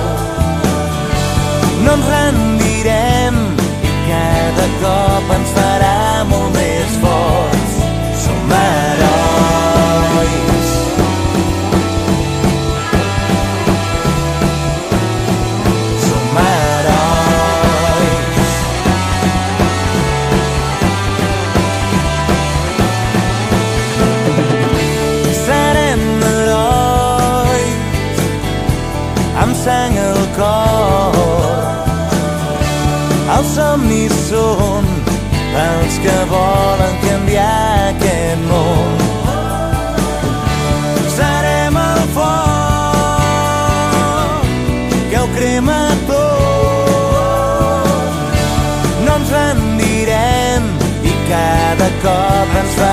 Speaker 3: No ens rendirem i cada cop ens farà molt més forts. Som herois. Som herois. Serem herois amb sang al cor. Els somnis són els que volen canviar aquest món. Serem el foc que ho crema tot. No ens rendirem i cada cop ens fa